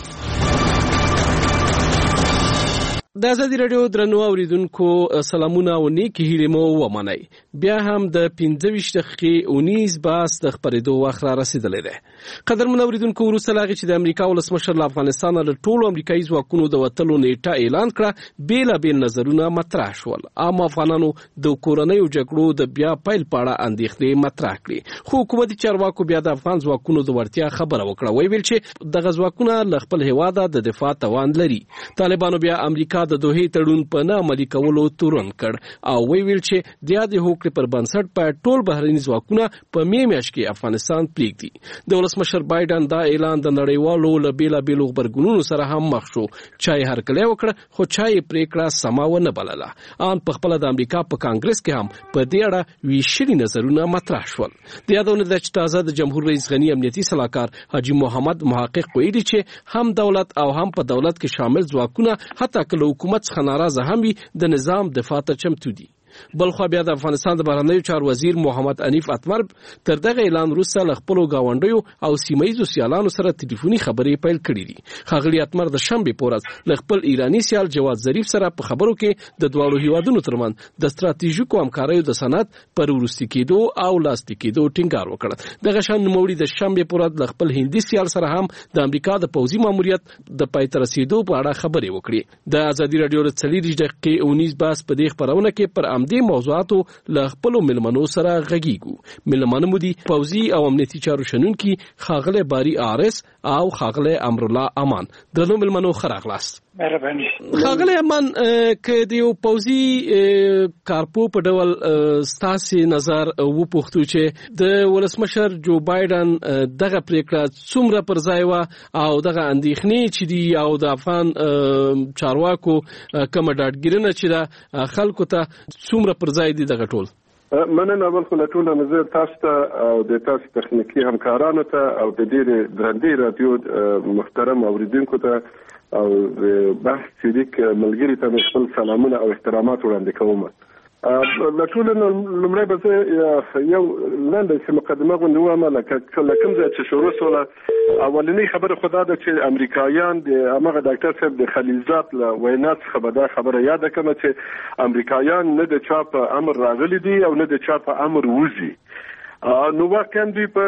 د ازادي رادیو درنو اوریدونکو سلامونه او نیکی هیلې مو ومنئ. بیا هم د پنځه ویشت دقیقې اونیز بحث د خبرېدو وخت را رسیدلی دی. قدرمن اوریدونکو، وروسته له هغې چې د امریکا ولسمشر له افغانستانه له ټولو امریکایي ځواکونو د وتلو نیټه اعلان کړه، بېلابېل نظرونه مطرح شول. عام افغانانو د کورنیو جګړو د بیا پیل په اړه اندېښنې مطرح کړې، خو حکومتي چارواکو بیا د افغان ځواکونو د وړتیا خبره وکړه. ویې ویل چې دغه ځواکونه له خپل هېواده د دفاع توان لري. طالبانو بیا امریکا د دوحې تړون په نه عملي کولو تورن کړ او وی ویل چې د یادې هوکړې پر بنسټ په ټول بهرني ځواکونه په می میاشت کې افغانستان پریږدي. د ولسمشر بایدن دا اعلان د نړیوالو له بېلابېلو غبرګونونو سره هم مخ شو. چا یې هرکلی وکړه خو چا یې پرېکړه سمه ونه بلله. ان په خپله د امریکا په کانګرس کې هم په دې اړه ویشلي نظرونه مطرح شول. د یادونه ده چې تازه د جمهور رئیس غني امنیتي سلاکار حاجي محمد محقق ویلي چې هم دولت او هم په دولت کې شامل ځواکونه حتی که له حکومت څخه ناراضه هم وي د نظام دفاع ته چمتو دي. بلخوا بیا د افغانستان د بهرنیو چارو وزیر محمد انیف اتمر تر دغه اعلان وروسته له خپلو ګاونډیو او سیمه ییزو سیالانو سره ټلیفوني خبرې پیل کړې دي. ښاغلي اتمر د شنبې په ورځ له خپل ایراني سیال جواد ظریف سره په خبرو کې د دواړو هیوادونو ترمنځ د ستراتیژیکو همکاریو د صنعت پر وروستي کېدو او لاسلیک کېدو ټینګار وکړ. دغه شان نوموړي د شنبې په ورځ له خپل هندي سیال سره هم د امریکا د پوځي ماموریت د پای ته رسیدو په اړه خبرې وکړې. د ازادي رادیو د څلوېښت دقیقې اونیز بحث په دې خپرونه کې پر همدې موضوعاتو له خپلو ملمنو سره غږیږو. ملمنو مو دي پوځي او امنیتي چارو شنونکي ښاغلی باري آرس او ښاغلی امرالله امان. درنو ملمنو ښه راغلاست. مهرباني. ښاغلی امان، که د یو پوځي کارپو په ډول ستاسې نظر وپوښتو چې د ولسمشر جو بایدن دغه پریکړه څومره پر ځای وه او دغه اندېښنې چې دي او د افغان چارواکو کومه ډاډګیرنه چې ده خلکو ته څومره پر ځای دي دغه ټول؟ مننه. اول خو له ټوله نه زه تاسو ته او د تاسو تخنیکي همکارانو ته او د ډېرې درندې رادیو محترم اوریدونکو ته او بحث شریک ملګري ته خپل سلامونه او احترامات وړاندې کوم. له ټولو نه لومړی به زه یو لنډه چې مقدمه غوندې ووایم. لکه له کوم ځای چې شروع شوله، اولنۍ خبره خو دا ده چې امریکایان د همغه ډاکټر صاحب د خلیلزاد له وینا څخه به دا خبره یاده کړمه چې امریکایان نه د چا په امر راغلي دي او نه د چا په امر وځي. نو واقعا دوی په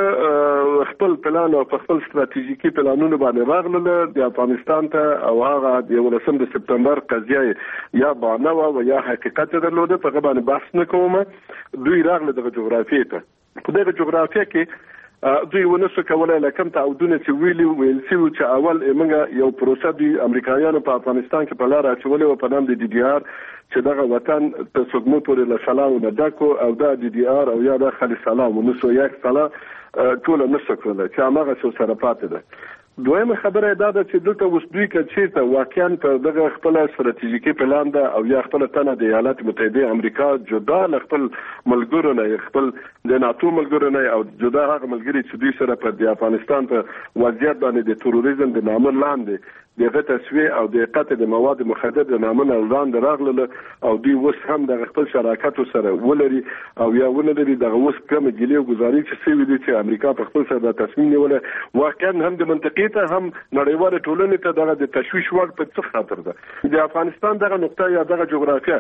خپل پلان او په خپل ستراتیژیکي پلانونو باندې راغله د افغانستان ته او هغه د یولسم د سپتمبر قضیه یا بانه او یا حقیقت درلوده. په هغه باندې بحث نه کوم. دوی راغله د جغرافیې ته. په دغه جغرافیه کې دوی ونسو کولای لکم تعودونه چې ویلي ویل سي چې اول موږ یو پروسه دی امریکایانو په افغانستان کې په لار اچولې او په نام د ډي ډي آر چې دغه وطن په سګمو پورې له سلام نه ډکو او دا ډي ډي آر او یا د خالي سلام ونسو یک سلا ټول نسو کولای چې هغه څه سره پاتې ده. دویمه خبره دا ده چې دلته اوس دوی که چیرته واقعا په دغه خپل ستراتیژیکي پلان ده او یا خپل تنه د ایالات متحده امریکا جدا له خپل ملګرو نه خپل د ناتو ملګرو نه او جدا هغه ملګري چې دوی سره په د افغانستان په وضعیت باندې د تروریزم د نامه لاندې دغه تسویه او د قطع د مواد مخدر د نامه لاندې راغله او دوی اوس هم د خپل شراکت سره ولري او یا ولري دغه اوس کوم ګلیو گزاري چې سوي دي چې امریکا په خپل سره د تصمیم نیول واقعا هم د منطقې ته هم نړیواله ټولنې ته دغه د تشویش وړ په څه خاطر ده. د افغانستان دغه نقطه یا دغه جغرافیه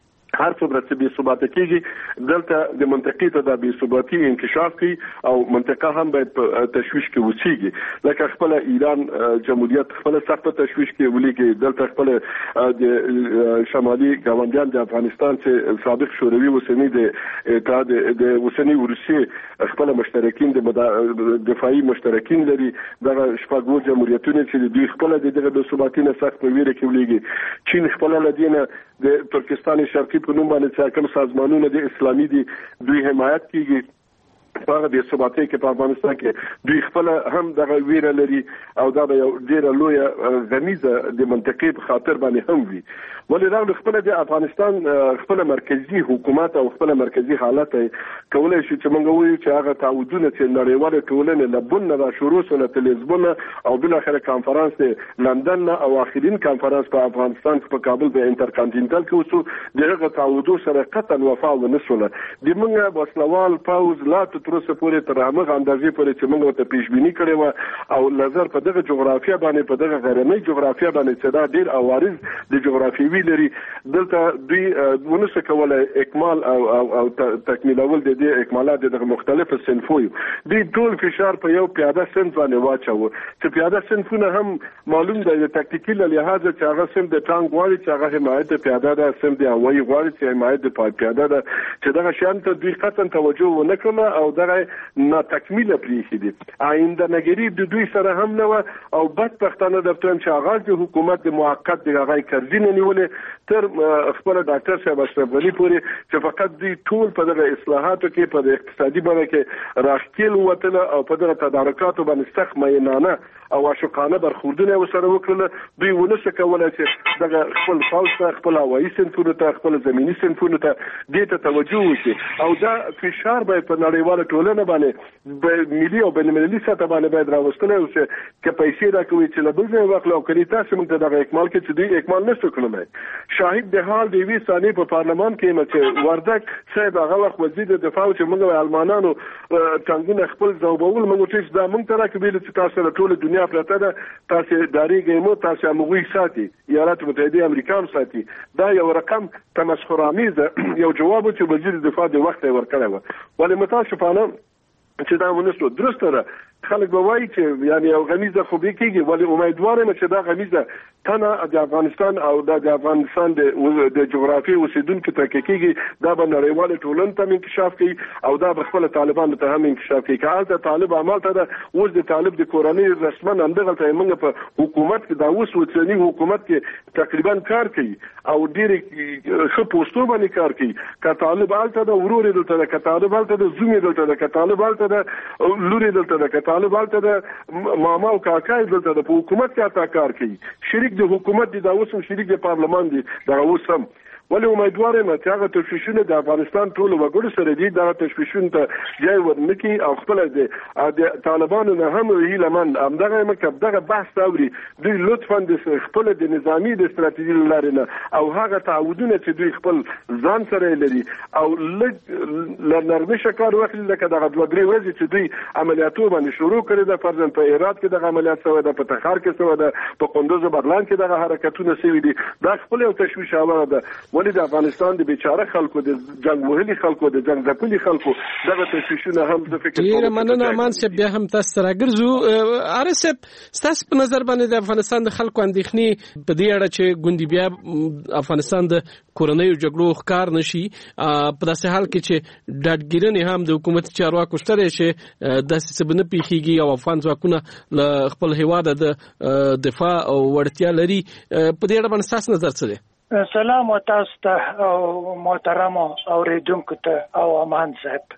هر څومره چې بې ثباته کېږي دلته د منطقې ته د بې ثباتي انکشاف کوي او منطقه هم باید په تشویش کې وسیږي. لکه خپل ایران جمهوریت خپل سخت تشویش کې ولېږي. دلته خپل د شمالي ګاونډیان د افغانستان چې سابق شوروي اوسنی د اتحاد د اوسنی روسیې خپل مشترکین د دفاعي مشترکین لري. دغه شپږ جمهوریتونه چې دوی خپل دغه د ثباتي نه سخت په ویره کې ولېږي. چین خپل لدینه د ترکستان شرقي په نوم باندې چې کوم سازمانونه د اسلامي دي دوی حمایت کوي. هغه د ثباتي کې په افغانستان کې دوی خپل هم دغه ویره لري او دا یو ډیره لویه غمیزه د منطقې په خاطر باندې هم وي ولې راغلی خپل د افغانستان خپل مرکزی حکومت او خپل مرکزی حالت کولای شي چې موږ وایو چې هغه تعهدونه چې نړیواله ټولنه لبون نه شروع سره تل لیزبون او بل اخر کانفرنس د لندن او اخرین کانفرنس په افغانستان په کابل په انټرکانټینټل کې وسو دغه تعهدو سره قطعا وفا ونشوله د موږ وسلوال پاوز لا تر اوسه پورې تر هغه اندازې پورې چې موږ ته پیش بینی کړې و او نظر په دغه جغرافیه باندې په دغه غرنۍ جغرافیه باندې چې دا ډیر اوارز د جغرافیوي لري دلته دوی ونسه کولای اکمال او او, او تکمیلول د دې اکمالات د مختلفو صنفونو دوی ټول فشار په یو پیاده صنف باندې واچو چې پیاده صنفونه هم معلوم دی د تکتیکي لحاظ چې هغه صنف د ټانک غواړي چې هغه حمایت پیاده ده صنف د هوایي غواړي چې حمایت د پیاده ده چې دغه شان ته دوی قطعا توجه ونه کړله او دغه نه تکمیله پریښې دي آینده نګری د دوی سره هم نه او بدبختانه درته چې آغاز د حکومت د موقت د هغه کرزینه نیولې تر خپل ډاکټر صاحب اشرف غنی پورې چې فقط دوی ټول په دغه اصلاحاتو کې په اقتصادي باندې کې راخکېل وته او په دغه تدارکاتو باندې سخت مینانه او عاشقانه برخوردونه وسره وکړل دوی ونسه کولای چې دغه خپل فاوسه خپل هوایي صنفونو ته خپل زمینی صنفونو ته دې ته توجه وکړي او دا فشار به په نړیواله ټولنه باندې په ملي او بین المللي سطح باندې باید راوستل او چې کې پیسې راکوي چې له بل ځای واخلو او کړي تاسو موږ ته دغه اکمال کې چې دوی اکمال نشو کړلی شاهد د حال د وی ثانیې په پارلمان کې چې وردک صاحب هغه وخت وزیر دفاع چې موږ المانانو څنګه خپل ځوبول موږ چې دا موږ ته راکوي چې تاسو ټول دنیا پرته ده تاسو داریږئ مو تاسو موږ ساتي ایالات متحده امریکا ساتي دا یو رقم تمسخرآمیز یو جواب چې وزیر دفاع د وخت ورکړی و ولې متاسفانه چې دا ونسو درسته خلک به وایي چې یعنی یو غمیزه خو به کېږي ولې امیدوار یم چې دا غمیزه تنه د افغانستان او د افغانستان د جغرافي اوسیدونکو ته کېږي دا به نړیواله ټولنه ته انکشاف کوي او دا به خپل طالبانو ته هم انکشاف کوي که هلته طالب عمل ته ده اوس د طالب د کورنۍ رسما همدغلته موږ په حکومت کې دا اوس اوسني حکومت کې تقریبا کار کوي او ډېرې ښه پوسټو باندې کار کوي که طالب هلته ده ورور یې دلته ده که طالب هلته ده زوم یې دلته ده که طالب هلته ده لور یې دلته ده طالب هلته د ماما او کاکا دلته د حکومت کې اتا کار کوي شریک د حکومت دي دا اوس شریک د پارلمان دي دا اوس هم ولې امیدوار یم چې هغه تشویشونه د افغانستان ټول وګړو سره دي دا تشویشونه ته ځای ورنکي او خپل د طالبانو نه هم هیله من همدغه مکتب دغه بحث اوري دوی لطفا د خپل د نظامی د ستراتیژي لري نه او هغه تعهدونه چې دوی خپل ځان سره لري او لږ نرمي شکار وخت لکه دغه دوه درې ورځې چې دوی عملیاتو باندې شروع کړي د فرضاً په هرات کې دغه عملیات شوی ده په تخار کې شوی ده په قندوز او بغلان کې دغه حرکتونه شوي دي دا خپل یو تشویش اوره ده ولې د افغانستان د بیچاره خلکو د جنگ وهلي خلکو د جنگ ځپلي خلکو دغه تشویشونه هم د فکر ډیره مننه امان صاحب بیا هم تاسو سره ګرځو ارس تاسو په نظر باندې د افغانستان د خلکو اندېښنې په دې اړه چې ګوندی بیا افغانستان د کورنۍ جګړو ښکار نشي په داسې حال کې چې ډاډګیرنې هم د حکومت چارواکو شته چې داسې څه نه پیښیږي او افغان ځواکونه له خپل هیواد د دفاع او وړتیا لري په دې اړه باندې تاسو نظر څه دی سلام تاسو ته او محترم اوریدونکو ته او امان صاحب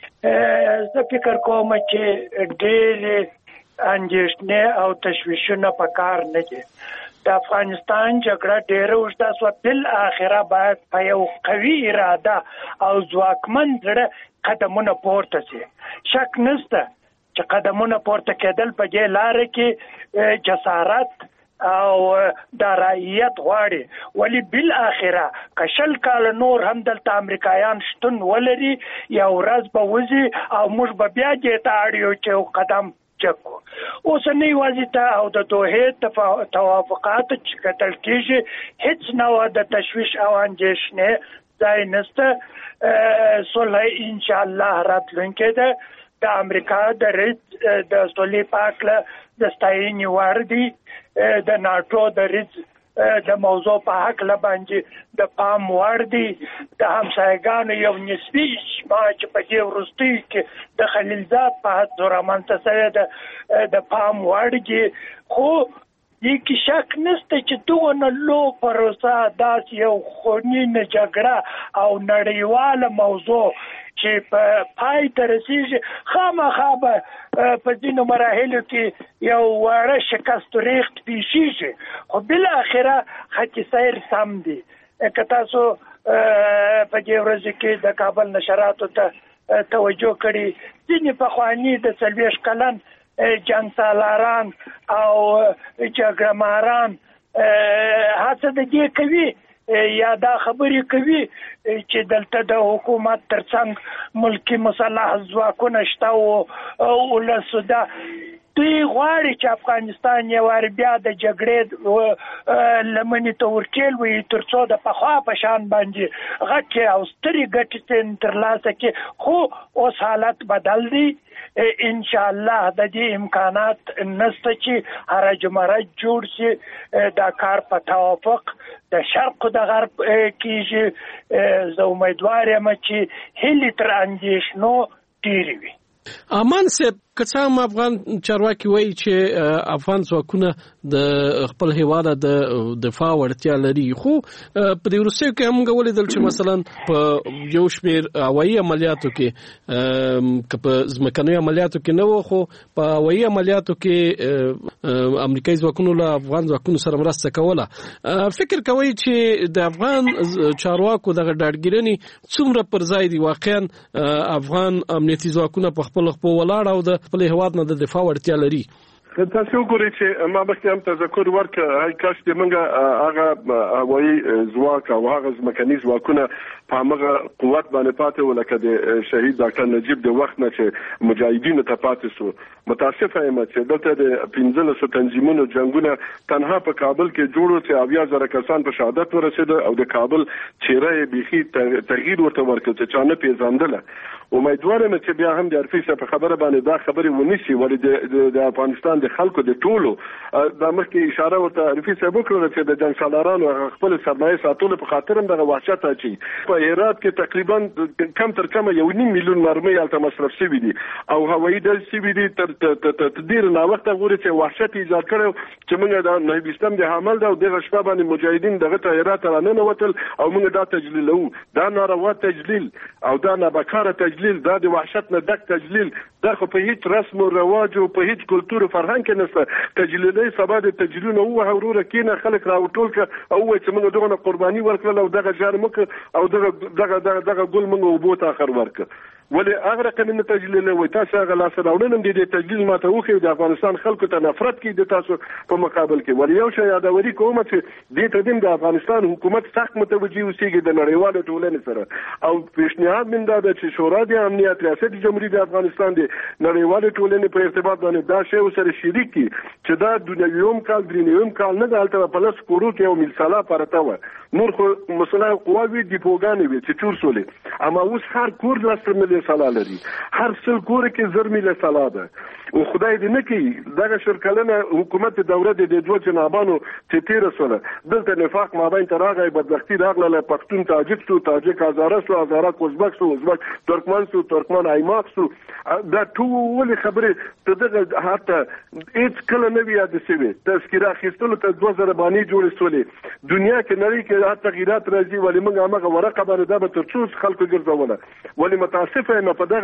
زه فکر کوم چې ډېر اندېښنې او تشویشونه په کار نه دي د افغانستان جګړه ډېره اوږده سوه بالاخره باید په یو قوي اراده او ځواکمن زړه قدمونه پورته شي شک نشته چې قدمونه پورته کېدل په دې لاره کې جسارت او دارایت غواړي ولی بالاخره کشل کال نور هم دلته امریکایان شتون ولري یو ورځ به وځي او موږ به بیا دې ته اړ یو چې قدم چکو اوسنی وضعیت او د دوحې توافقات چې کتل کېږي هیڅ نوع د تشویش او اندېښنې ځای نشته صلح انشاءالله راتلونکی ده د امریکا د ریځ د صلح په هکله د ستاینې وړ دي د ناټو د ریځ د موضوع په هکله باندې د پام وړ دي د همسایګانو یو نسبي اجماع چې په دې وروستیو کې د خلیلزاد په حد رامنځته شوی د د پام وړ دي خو دې کې شک نشته چې دغه لو پروسه داسې یو خونینه جګړه او نړیواله موضوع چې په پای ته رسیږي خامخا به په ځینو مراحلو کې یو وړه شکست ریخت پیښیږي خو بالاخره خط سیر سم دی. که تاسو په دې ورځ کې د کابل نشراتو ته توجه کړي ځینې پخواني د څلوېښت کلن جنګ سالاران او جګړهماران هڅه د دې کوي یا دا خبرې کوي چې دلته د حکومت ترڅنګ ملکی مسلح ځواکونه شته او ولس ده. دوی غواړي چې افغانستان یو وار بیا د جګړې لمنې ته ورټېل وي تر څو د پخوا په شان باندې غټې او سترې ګټې ترلاسه کړي. خو اوس حالت بدل دی. ان شاء الله د دې امکانات نشته چې هرج مرج جوړ شي. دا کار په توافق د شرق د غرب کېږي. زه امیدوار یم چې هلې تر اندېښنو ډېرې وي. امان صاحب که څه هم افغان چارواکي وایي چې افغان ځواکونه د خپل هیواد د دفاع وړتیا لري خو په دې وروستیو کې هم ولیدل چې مثلا په یو شمېر هوایي عملیاتو کې که په ځمکنیو عملیاتو کې نه و خو په هوایي عملیاتو کې امریکایي ځواکونو له افغان ځواکونو سره مرسته کوله. فکر کوئ چې د افغان چارواکو دغه ډاډګیرنې څومره پر ځای دي؟ واقعا افغان امنیتي ځواکونه په خپل خپل ولاړ او د خپل هیواد نه د دفاع وړتیا لري. تاسو وګورئ چې ما مخکې هم تذکر ورکړ هاي کاش چې موږ هغه هوایي ځواک او هغه ځمکني ځواکونه په هغه قوت باندې پاتې ولکه د شهید ډاکټر نجیب د وخت نه چې مجاهدینو ته پاتې سو. متاسفه یم چې دلته د پنځلسو تنظیمونو جنگونه تنها په کابل کې جوړو چې اویا زره کسان په شهادت ورسېدل او د کابل چیرې بيخي تغییر ورته ورکړ چې چانه پیژندل. امیدوار یم چې بیا هم د ارفیسه په خبره باندې دا خبره ونیسي ولې د افغانستان د خلکو د ټولو د مخکې اشاره ورته ارفیسه وکړه چې د جنگ سالارانو خپل سرمایه ساتلو په خاطر هم دغه وحشت اچي. په هرات کې تقریبا کم تر کم یو نیم میلیون مرمۍ الته مصرف شوي دي او هوایي ډزې شوي دي تر تدبیر نه وخت غوړي چې وحشت ایجاد کړو چې موږ د نهه ویشتم د حمل دا د شپه باندې مجاهدین دغه ته هرات رانه وتل او موږ دا تجلیلو. دا ناروا تجلیل او دا نابکاره تجلیل، دا د وحشت نه ډک تجلیل، دا خو په هیڅ رسم او رواج او په هیڅ کلتور او فرهنګ کې نشته. تجلیلي سبا د تجلیلونه هو وروره کینه خلک راوټول ک او چې موږ دغه قرباني ورکړل او دغه جار مک او دغه دغه دغه ګل موږ وبو ته اخر ورک ولې هغه رقم نه تجلیل وي. تاسو هغه لاس راوړل دي د تجلیل ماته وخی د افغانستان خلکو ته نفرت کوي د تاسو په مقابل کې. ولې یو شی یادوري کوم چې د تدین د افغانستان حکومت سخت متوجي اوسېږي د نړیوالو ټولنې سره او پیشنهاد من دا چې شورا د امنیت ریاست جمهوریت د افغانستان د نړیوالو ټولنې په ارتباط باندې دا شی سره شریک کی چې دا دنیویم کال درینیوم کال نه دالته په لاس کورو کې او ملسلا پرته و نور خو مسله قواوی دی پوګانې وي چې چور سولې اما اوس هر کور لاسته ملي سلا لري، هر څل کور کې زر ملي سلا ده او خدای دې نه کوي دغه شرکلنه حکومت دوره د دوه جنابانو چې تیر سره دلته نفاق مابین تراغه بدبختی راغله پښتون تاجک سو تاجک هزاره سو هزاره کوزبک سو ازبک ترکمن سو ترکمن ایماق سو دا ټول خبره ته دغه حتی هیڅ کله نه وی یاد شوی تذکره اخیستلو ته دوه زره باندې جوړ سولې دنیا کې نړۍ کې تغیرات راځي ولې موږ هغه ورقه باندې دا به تر څو خلکو ګرځوله ولې متاسفه یم په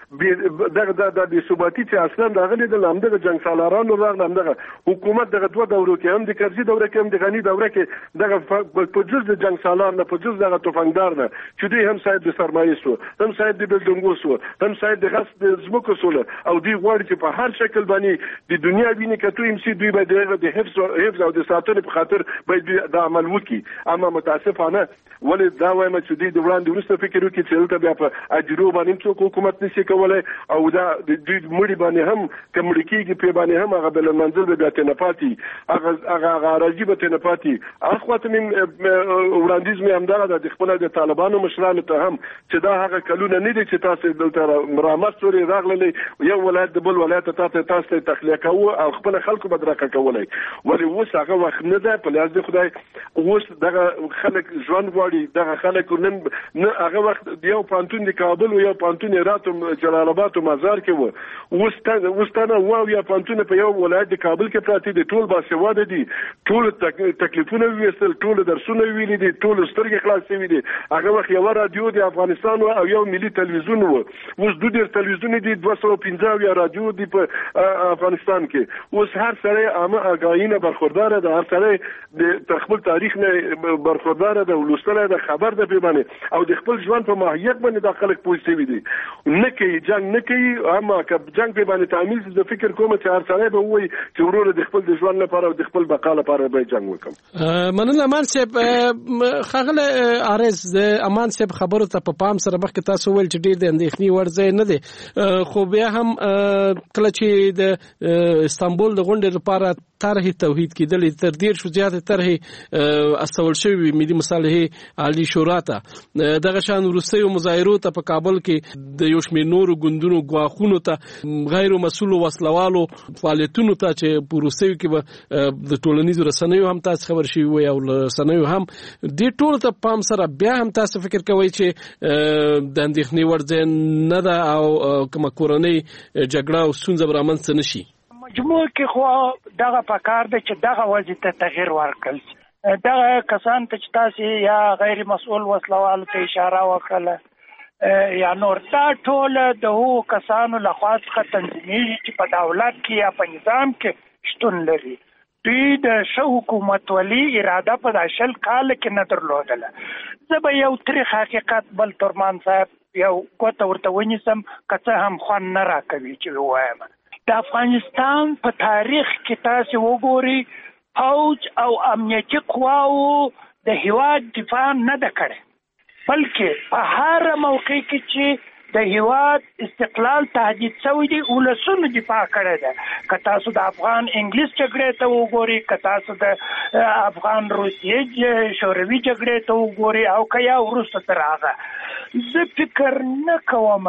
دغه دغه د بې ثباتي چې اصلا دغه د لامدغه جنگ سالارانو راغله دغه حکومت دغه دوه دورو کې هم د کرزي دوره کې هم د غنی دوره کې دغه په جز د جنگ سالار نه په جز دغه توفنګدار نه چې دوی هم صاحب د سرمایه سو هم صاحب د بلډنګو سو هم صاحب د غصب د زمکو سو او دوی غواړي چې په هر شکل باندې د دنیا ویني کتو ام سي دوی به د حفظ حفظ او د ساتنې په خاطر به د عمل وکي. اما متاسفانه ولې دا وایم چې دوی د وړاندې وروسته فکر وکړي چې دلته بیا په اجرو باندې څوک حکومت نشي کولای او دا د دوی مړي باندې هم کمړي کېږي په باندې هم هغه بل منځل به ته نه پاتې هغه هغه راځي به ته نه پاتې. اخوات من وړاندیز مې همدغه د خپل د طالبانو مشرانو ته هم چې دا هغه کلونه نه دي چې تاسو دلته مرامت سوري راغلي یو ولایت د بل ولایت ته تاسو تخلیه کوو او خپل خلکو بدرکه کولای ولې اوس هغه وخت نه ده په لاس د خدای اوس دغه خلک ژوند غواړي دغه خلک نن نه هغه وخت یو پانتون د کابل او یو پانتون رات جلال آباد او مزار کې و وسته وسته نو یا پانتون په یو ولایت د کابل کې پراته دي ټول باسواده دي ټول تکلیفونه ویستل ټول درسونه ویلي دي ټول سترګې خلاصې دي هغه وخت یو رادیو د افغانستان او یو ملي تلویزیون و اوس دوه ډیر تلویزیون دي دوه سوه پنځه یا رادیو دي په افغانستان کې اوس هر سره عامه اگاهینه برخوردار ده هر سره د خپل تاریخ نه برخوردار ده ولستله ده خبر ده په باندې او د خپل ژوند په ماهیت باندې د خلک پوښتنه دي نه کوي جنگ نه کوي اما که جنگ په باندې تعمیل د فکر کوم چې هر سره به وي چې ورور د خپل د ژوند لپاره او د خپل بقا لپاره به جنگ وکم مننه امان صاحب خغله ارز د امان صاحب خبرو ته په پام سره مخکې تاسو ول چې ډیر د اندېښنې ورځ نه دي خو بیا هم کله چې د استانبول د غونډې لپاره طرح توحید کېدل تر ډیر شو زیات طرح استول شوی ملي مصالحه عالی شورا ته دغه شان روسي مظاهرو ته په کابل کې د یو شمېر نورو ګوندونو غواخونو ته غیر مسؤل وسلوالو فعالیتونو ته چې په روسي کې به د ټولنیزو رسنیو هم تاسو خبر شوی وي او رسنیو هم د ټول ته پام سره بیا هم تاسو فکر کوئ چې د اندېښنې ورځ نه ده او کومه کورنۍ جګړه او ستونزه به رامنځته نشي مجموع کې خو دغه پکار ده چې دغه وضع ته تغیر ورکړل دغه کسان ته چې تاسو یا غیر مسؤل وسلوالو ته اشاره وکړه یا نور دا ټول د هغو کسانو لخوا څخه تنظیمېږي چې په دولت کې یا په نظام کې شتون لري دوی د ښه حکومتولي اراده په دا شل کال کې نه درلودله زه به یو تریخ حقیقت بل ترمان صاحب یو ګوته ورته ونیسم که څه هم خوند نه راکوي چې ووایم د افغانستان په تاریخ کې تاسو وګورئ فوج او امنیتي قواو د هیواد دفاع نه ده کړې بلکې په هر موقع کې چې د هیواد استقلال تهدید شوی دی ولسونو دفاع کړی ده که تاسو د افغان انګلیس جګړې ته وګورئ که تاسو د افغان روسیې شوروي جګړې ته وګورئ او که یا وروسته تر هغه زه فکر نه کوم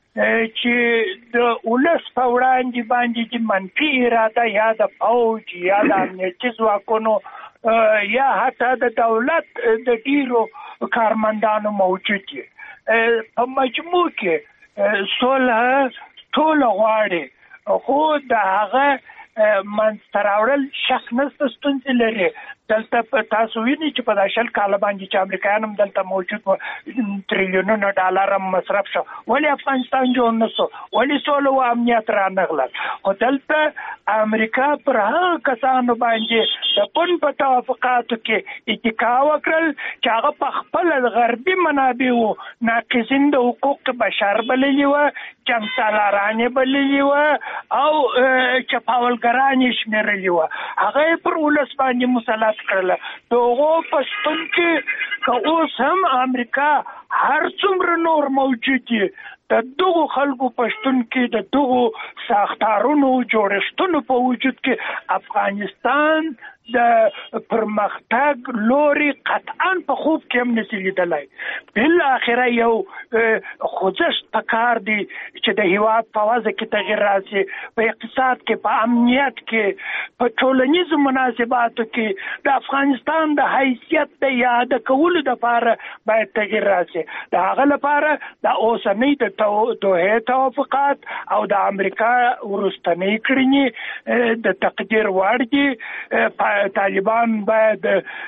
چې د ولس په وړاندې باندې چې منفي اراده یا د فوج یا د امنیتي ځواکونو یا حتی د دولت د ډیرو کارمندانو موجود دي په مجموع کې صلح ټول غواړي خو د هغه منځته راوړل شخص نسته ستونزې لري دلته تاسو وینئ چې په دا شل کاله باندې چې امریکایان هم دلته موجود وو تریلیونونه ډالر هم مصرف شو ولې افغانستان جوړ نه سو ولې سوله او امنیت رانغلل خو دلته امریکا پر هغه کسانو باندې د پون په توافقاتو کې اتکا وکړل چې هغه په خپل غربي منابعو ناقصین د حقوق بشر بللي وه جنګ سالارانې بللي وه او چپاولګرانې شمېرلي وه هغه پر ولس باندې مسلط کړل دغه پښتون کې که اوس هم امریکا هر څومره نور موجود دي د دغو خلکو پښتون کې د دغو ساختارونو جوړښتونو په وجود کې افغانستان د پرمختګ لوري قطعا په خوب کې هم نشي لیدلای بل اخره یو خوځښت پکار دی چې د هیواد په وضع کې تغیر راشي په اقتصاد کې په امنیت کې په ټولنیزو مناسباتو کې د افغانستان د حیثیت د یاد کولو لپاره باید تغیر راشي د هغه لپاره د اوسنۍ د دوحه توافقات او د امریکا ورستنۍ کړنې د تقدیر وړ دي طالبان باید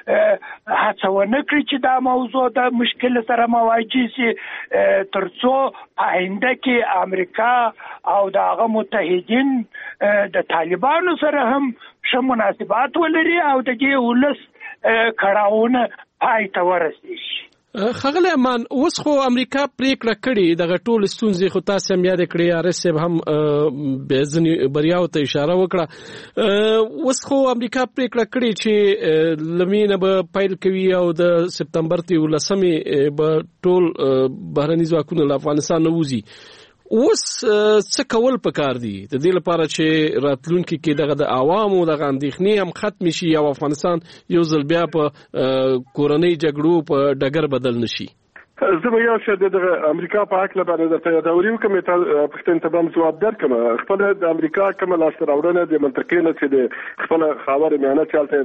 هڅه ونه کړي چې دا موضوع د مشکل سره مواجه شي ترڅو په آینده کې امریکا او د هغه متحدین د طالبانو سره هم ښه مناسبات ولري او د دې ولس کړاوونه پای ته ورسېږي خغله امان اوس خو امریکا پریکړه کړې دغه ټول ستونزې خو تاسو هم یاد کړې ارس هم به ځنی بریاو ته اشاره وکړه اوس خو امریکا پریکړه کړې چې لمینه به پایل کوي او د سپتمبر ته ولسمې به ټول بهرني ځواکونه له افغانستان نه وځي اوس څه کول پکار دي د دې لپاره چې راتلونکي کې دغه د عوامو دغه اندېښنې هم ختم شي او افغانستان یو ځل بیا په کورنۍ جګړو په ډګر بدل نشي زه به یو څه د امریکا په حق باندې درته یادوري وکم ته پښتون ته باندې جواب درکم. خپل د امریکا کوم لاسته راوړنه د منطقې نه چې د خپل خاور میانه چالته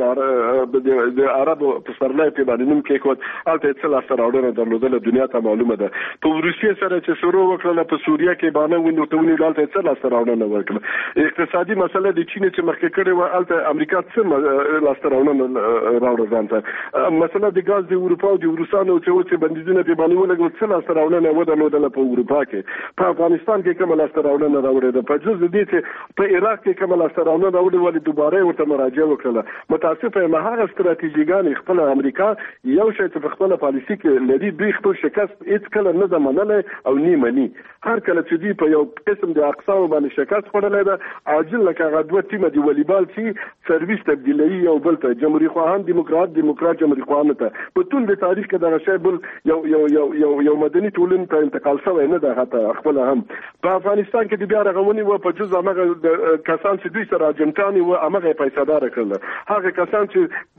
بهر د عربو په سرلای په باندې نوم کې کوت الته څه لاسته راوړنه درلودله دنیا ته معلومه ده. په روسیې سره چې شروع وکړه په سوریه کې باندې ونو ته ونی دالته څه لاسته راوړنه وکړه. اقتصادي مسله د چین چې مخکې کړي و الته امریکا څه لاسته راوړنه راوړه ځانته. مسله د غاز د اروپا او د روسانو چې بندیزونه په باندې ولګول څه لاسته راوړنه و درلودله په اروپا کې. په افغانستان کې کوم لاسته راوړنه راوړې ده. په جز دې چې په عراق کې کوم لاسته راوړنه راوړې ولې دوباره ورته مراجعه وکړه. متاسفه یم هغه ستراتیژیګان خپل امریکا یو شی چې په خپل پالیسي کې لري دوی خپل شکست هیڅ کله نه ده منلی او نه مني. هر کله چې دوی په یو قسم د اقسام باندې شکست خوړلی ده عاجل لکه هغه دوه ټیمه د والیبال چې سرویس تبدیلوي یو بل ته جمهوریت خواهان دیموکرات دیموکرات جمهوریت خواهان ته په ټول د تاریخ کې دغه شی بل یو یو یو یو یو مدني ټولنې ته انتقال شوی نه ده. حتی خپل هم په افغانستان کې د بیا رغونې و په جز هغه کسان چې دوی سره اجنټانې و هغه پیسه‌دار کړل. هغه کسان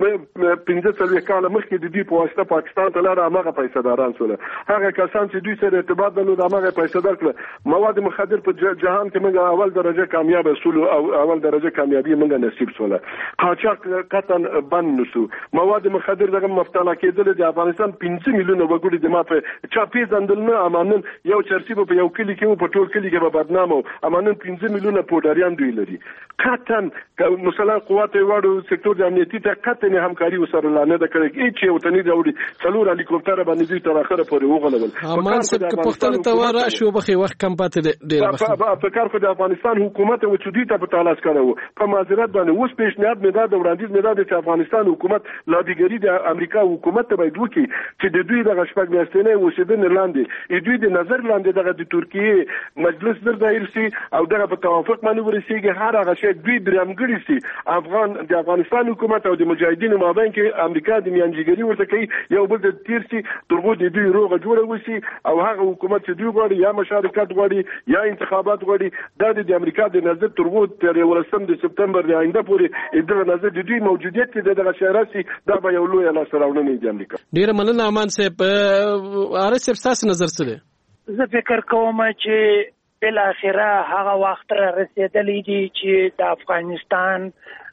چې پنځه څلوېښت کاله مخکې د دوی په واسطه پاکستان ته لاړه هغه پیسه‌داران شول. هغه کسان چې دوی سره ارتباط درلود هغه پیسه‌دار کړل. مواد مخدر په جهان کې موږ اول درجه کامیاب شول او اول درجه کامیابی موږ نصیب شول. قاچاق قطن بند نشو. مواد مخدر دغه مفتاله کېدل د افغانستان پنځه میلیونه وګړي د ماته چا پیژندل نه امانن یو چرسي په یو کلی کې په ټول کلی کې به بدنامه امانن پنځه میلیونه پودریان دوی لري. قطن مسلح قوات واړو سکتور د امنیتي ته قطن همکاري وسره لانه د کړي چې یو تنې راوړي څلور هلیکوپټر باندې دوی تر اخره پورې وغولول. امان سب که پختل ته ورا شو بخي وخت کم پاتې ډیر وخت په کار خو د افغانستان حکومت او چې دوی ته په تلاش کړو په معذرت باندې اوس پیشنهاد مې دا د وړاندیز مې دا چې افغانستان حکومت لابیګری د امریکا حکومت ته باید وکړي چې د دوی د شپږ میاشتې اوسېدنې لاندې دوی د نظر لاندې دغه د ترکیه مجلس در دایر سي او دغه په توافق باندې ورسیږي هر هغه شی دوی درامګړي سي افغان د افغانستان حکومت او د مجاهدینو مابین کې امریکا د میانجیګری ورته کوي یو بل د تیر سي ترغو د دوی روغه جوړه وسی او هغه حکومت چې دوی غواړي یا مشارکت غواړي یا انتخابات غواړي د امریکا د نظر ترغو تر ولسم د سپتمبر د آینده پورې دغه نظر د دوی موجودیت کې دغه شهرسي دا به یو لوی لاسته راوړنه دی امریکا. ډیر مننه امان صاحب. اره صاحب تاسو نظر څه دی؟ زه فکر کوم چې بل اخره هغه وخت را رسیدلی دی چې د افغانستان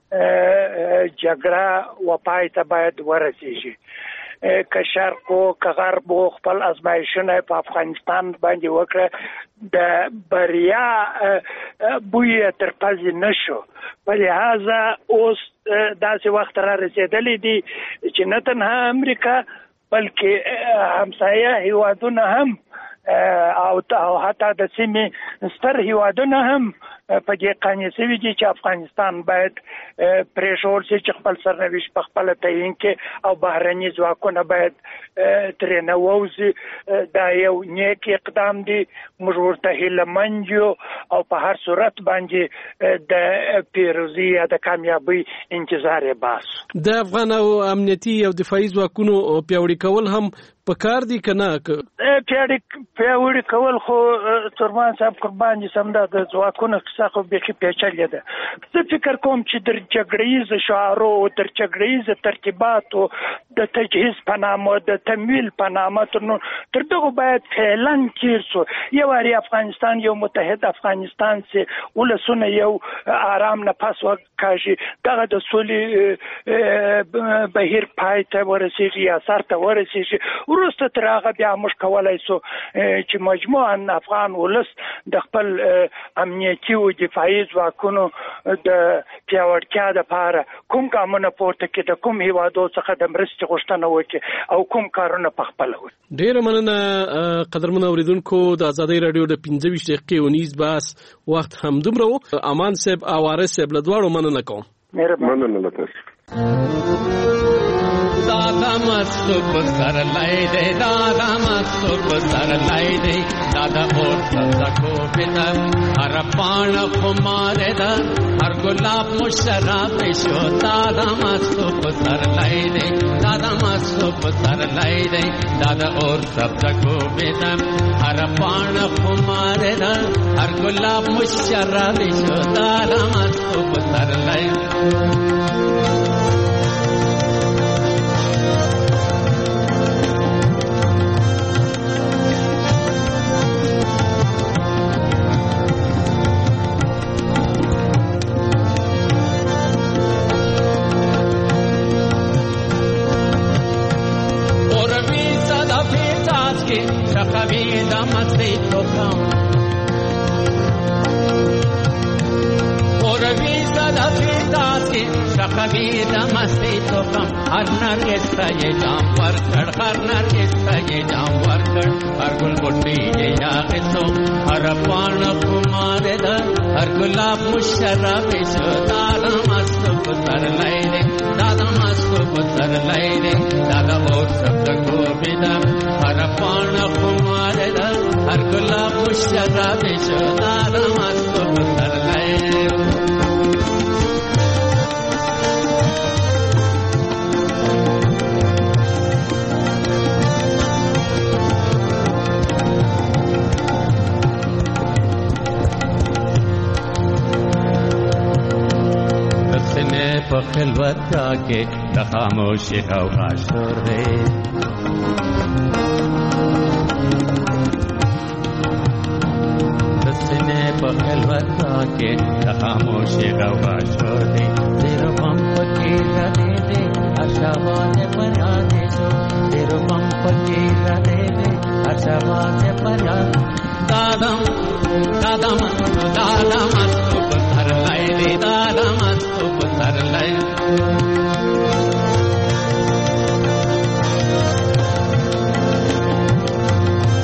جګړه و پای ته باید ورسیږي. که شرق او که غرب خپل ازمایښتونه په افغانستان باندې وکړه د بریا بوی تر پزې نشو. په لحاظه اوس داسې وخت را رسیدلی دی چې نه تنها امریکا بلکې همسایه هیوادونه هم او حتی د سیمې ستر هیوادونه هم په دې قانع شوي دي چې افغانستان باید پرېښول شي چې خپل سرنوشت په خپله تعیین کړي او بهرني ځواکونه باید ترې نه ووځي. دا یو نیک اقدام دی. موږ ورته هیلهمند یو او په هر صورت باندې د پیروزي یا د کامیابۍ انتظار یې باسو. د افغان او امنیتي او دفاعي ځواکونو پیاوړي کول هم پکار دي که نه؟ پیاوړي کول خو ترمان صاحب قربان دي سم ده د ځواکونو کیسه خو بیخي پیچلې ده. زه فکر کوم چې در جګړیز شعارو در جګړیز ترتیباتو د تجهیز په نامه د تمویل په نامه تر دغه باید فعلا تیر سو. یو واري افغانستان یو متحد افغانستان سي ولسونه یو آرام نفس وکړي دغه د سولې بهیر پای ته ورسیږي یا سر ته ورسیږي. وروسته تر هغه بیا موږ کولی سو چې مجموعاً افغان ولس د خپل امنیتي او دفاعي ځواکونو د پیاوړتیا دپاره کوم ګامونه پورته کړي د کوم هیوادو څخه د مرستې غوښتنه وکړي او کوم کارونه پخپله وکړي. ډېره مننه قدرمنو اورېدونکو. د ازادۍ راډیو د پنځه ویشت دقیقې اونیز بحث وخت همدومره و. امان صاحب او وارث صاحب له دواړو مننه کوم. مننه له تاسو. दादा मस्त सर लाई दे दादा मस्त सर लाई दे दादा और सको बिना हर पान कुमारे दा हर गुलाब मुशराब शो दादा मस्त सर लाई दे दादा मस्त सर लाई दे दादा और सको बिना हर पान कुमारे दा हर गुलाब मुशराब शो दादा मस्त सर लाई दफीदासी शखबीद मस्ती तो कम हर नरगिस्ता ये जाम वरकड़ हर नरगिस्ता ये जाम वरकड़ हर गुल बुट्टी ये यागिसो हर पान कुमार द हर गुलाब मुशर्रफ शो दादा मस्त पुतर लाइरे दादा मस्त पुतर लाइरे दादा बहुत शब्द को बिदम हर पान कुमार द हर गुलाब मुशर्रफ शो दादा मस्त पुतर लाइरे खिलवत के खामोशी हवा शोर रे दसने पखलवत के खामोशी हवा शोर रे तेरो पंप के रदे दे आशावाद परा दे सो तेरो पंप के रदे दे आशावाद परा दादम दादम दादम मस्तो पत्थर लाए दे दादम मस्तो पत्थर लाए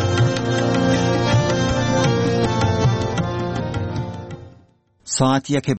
साथ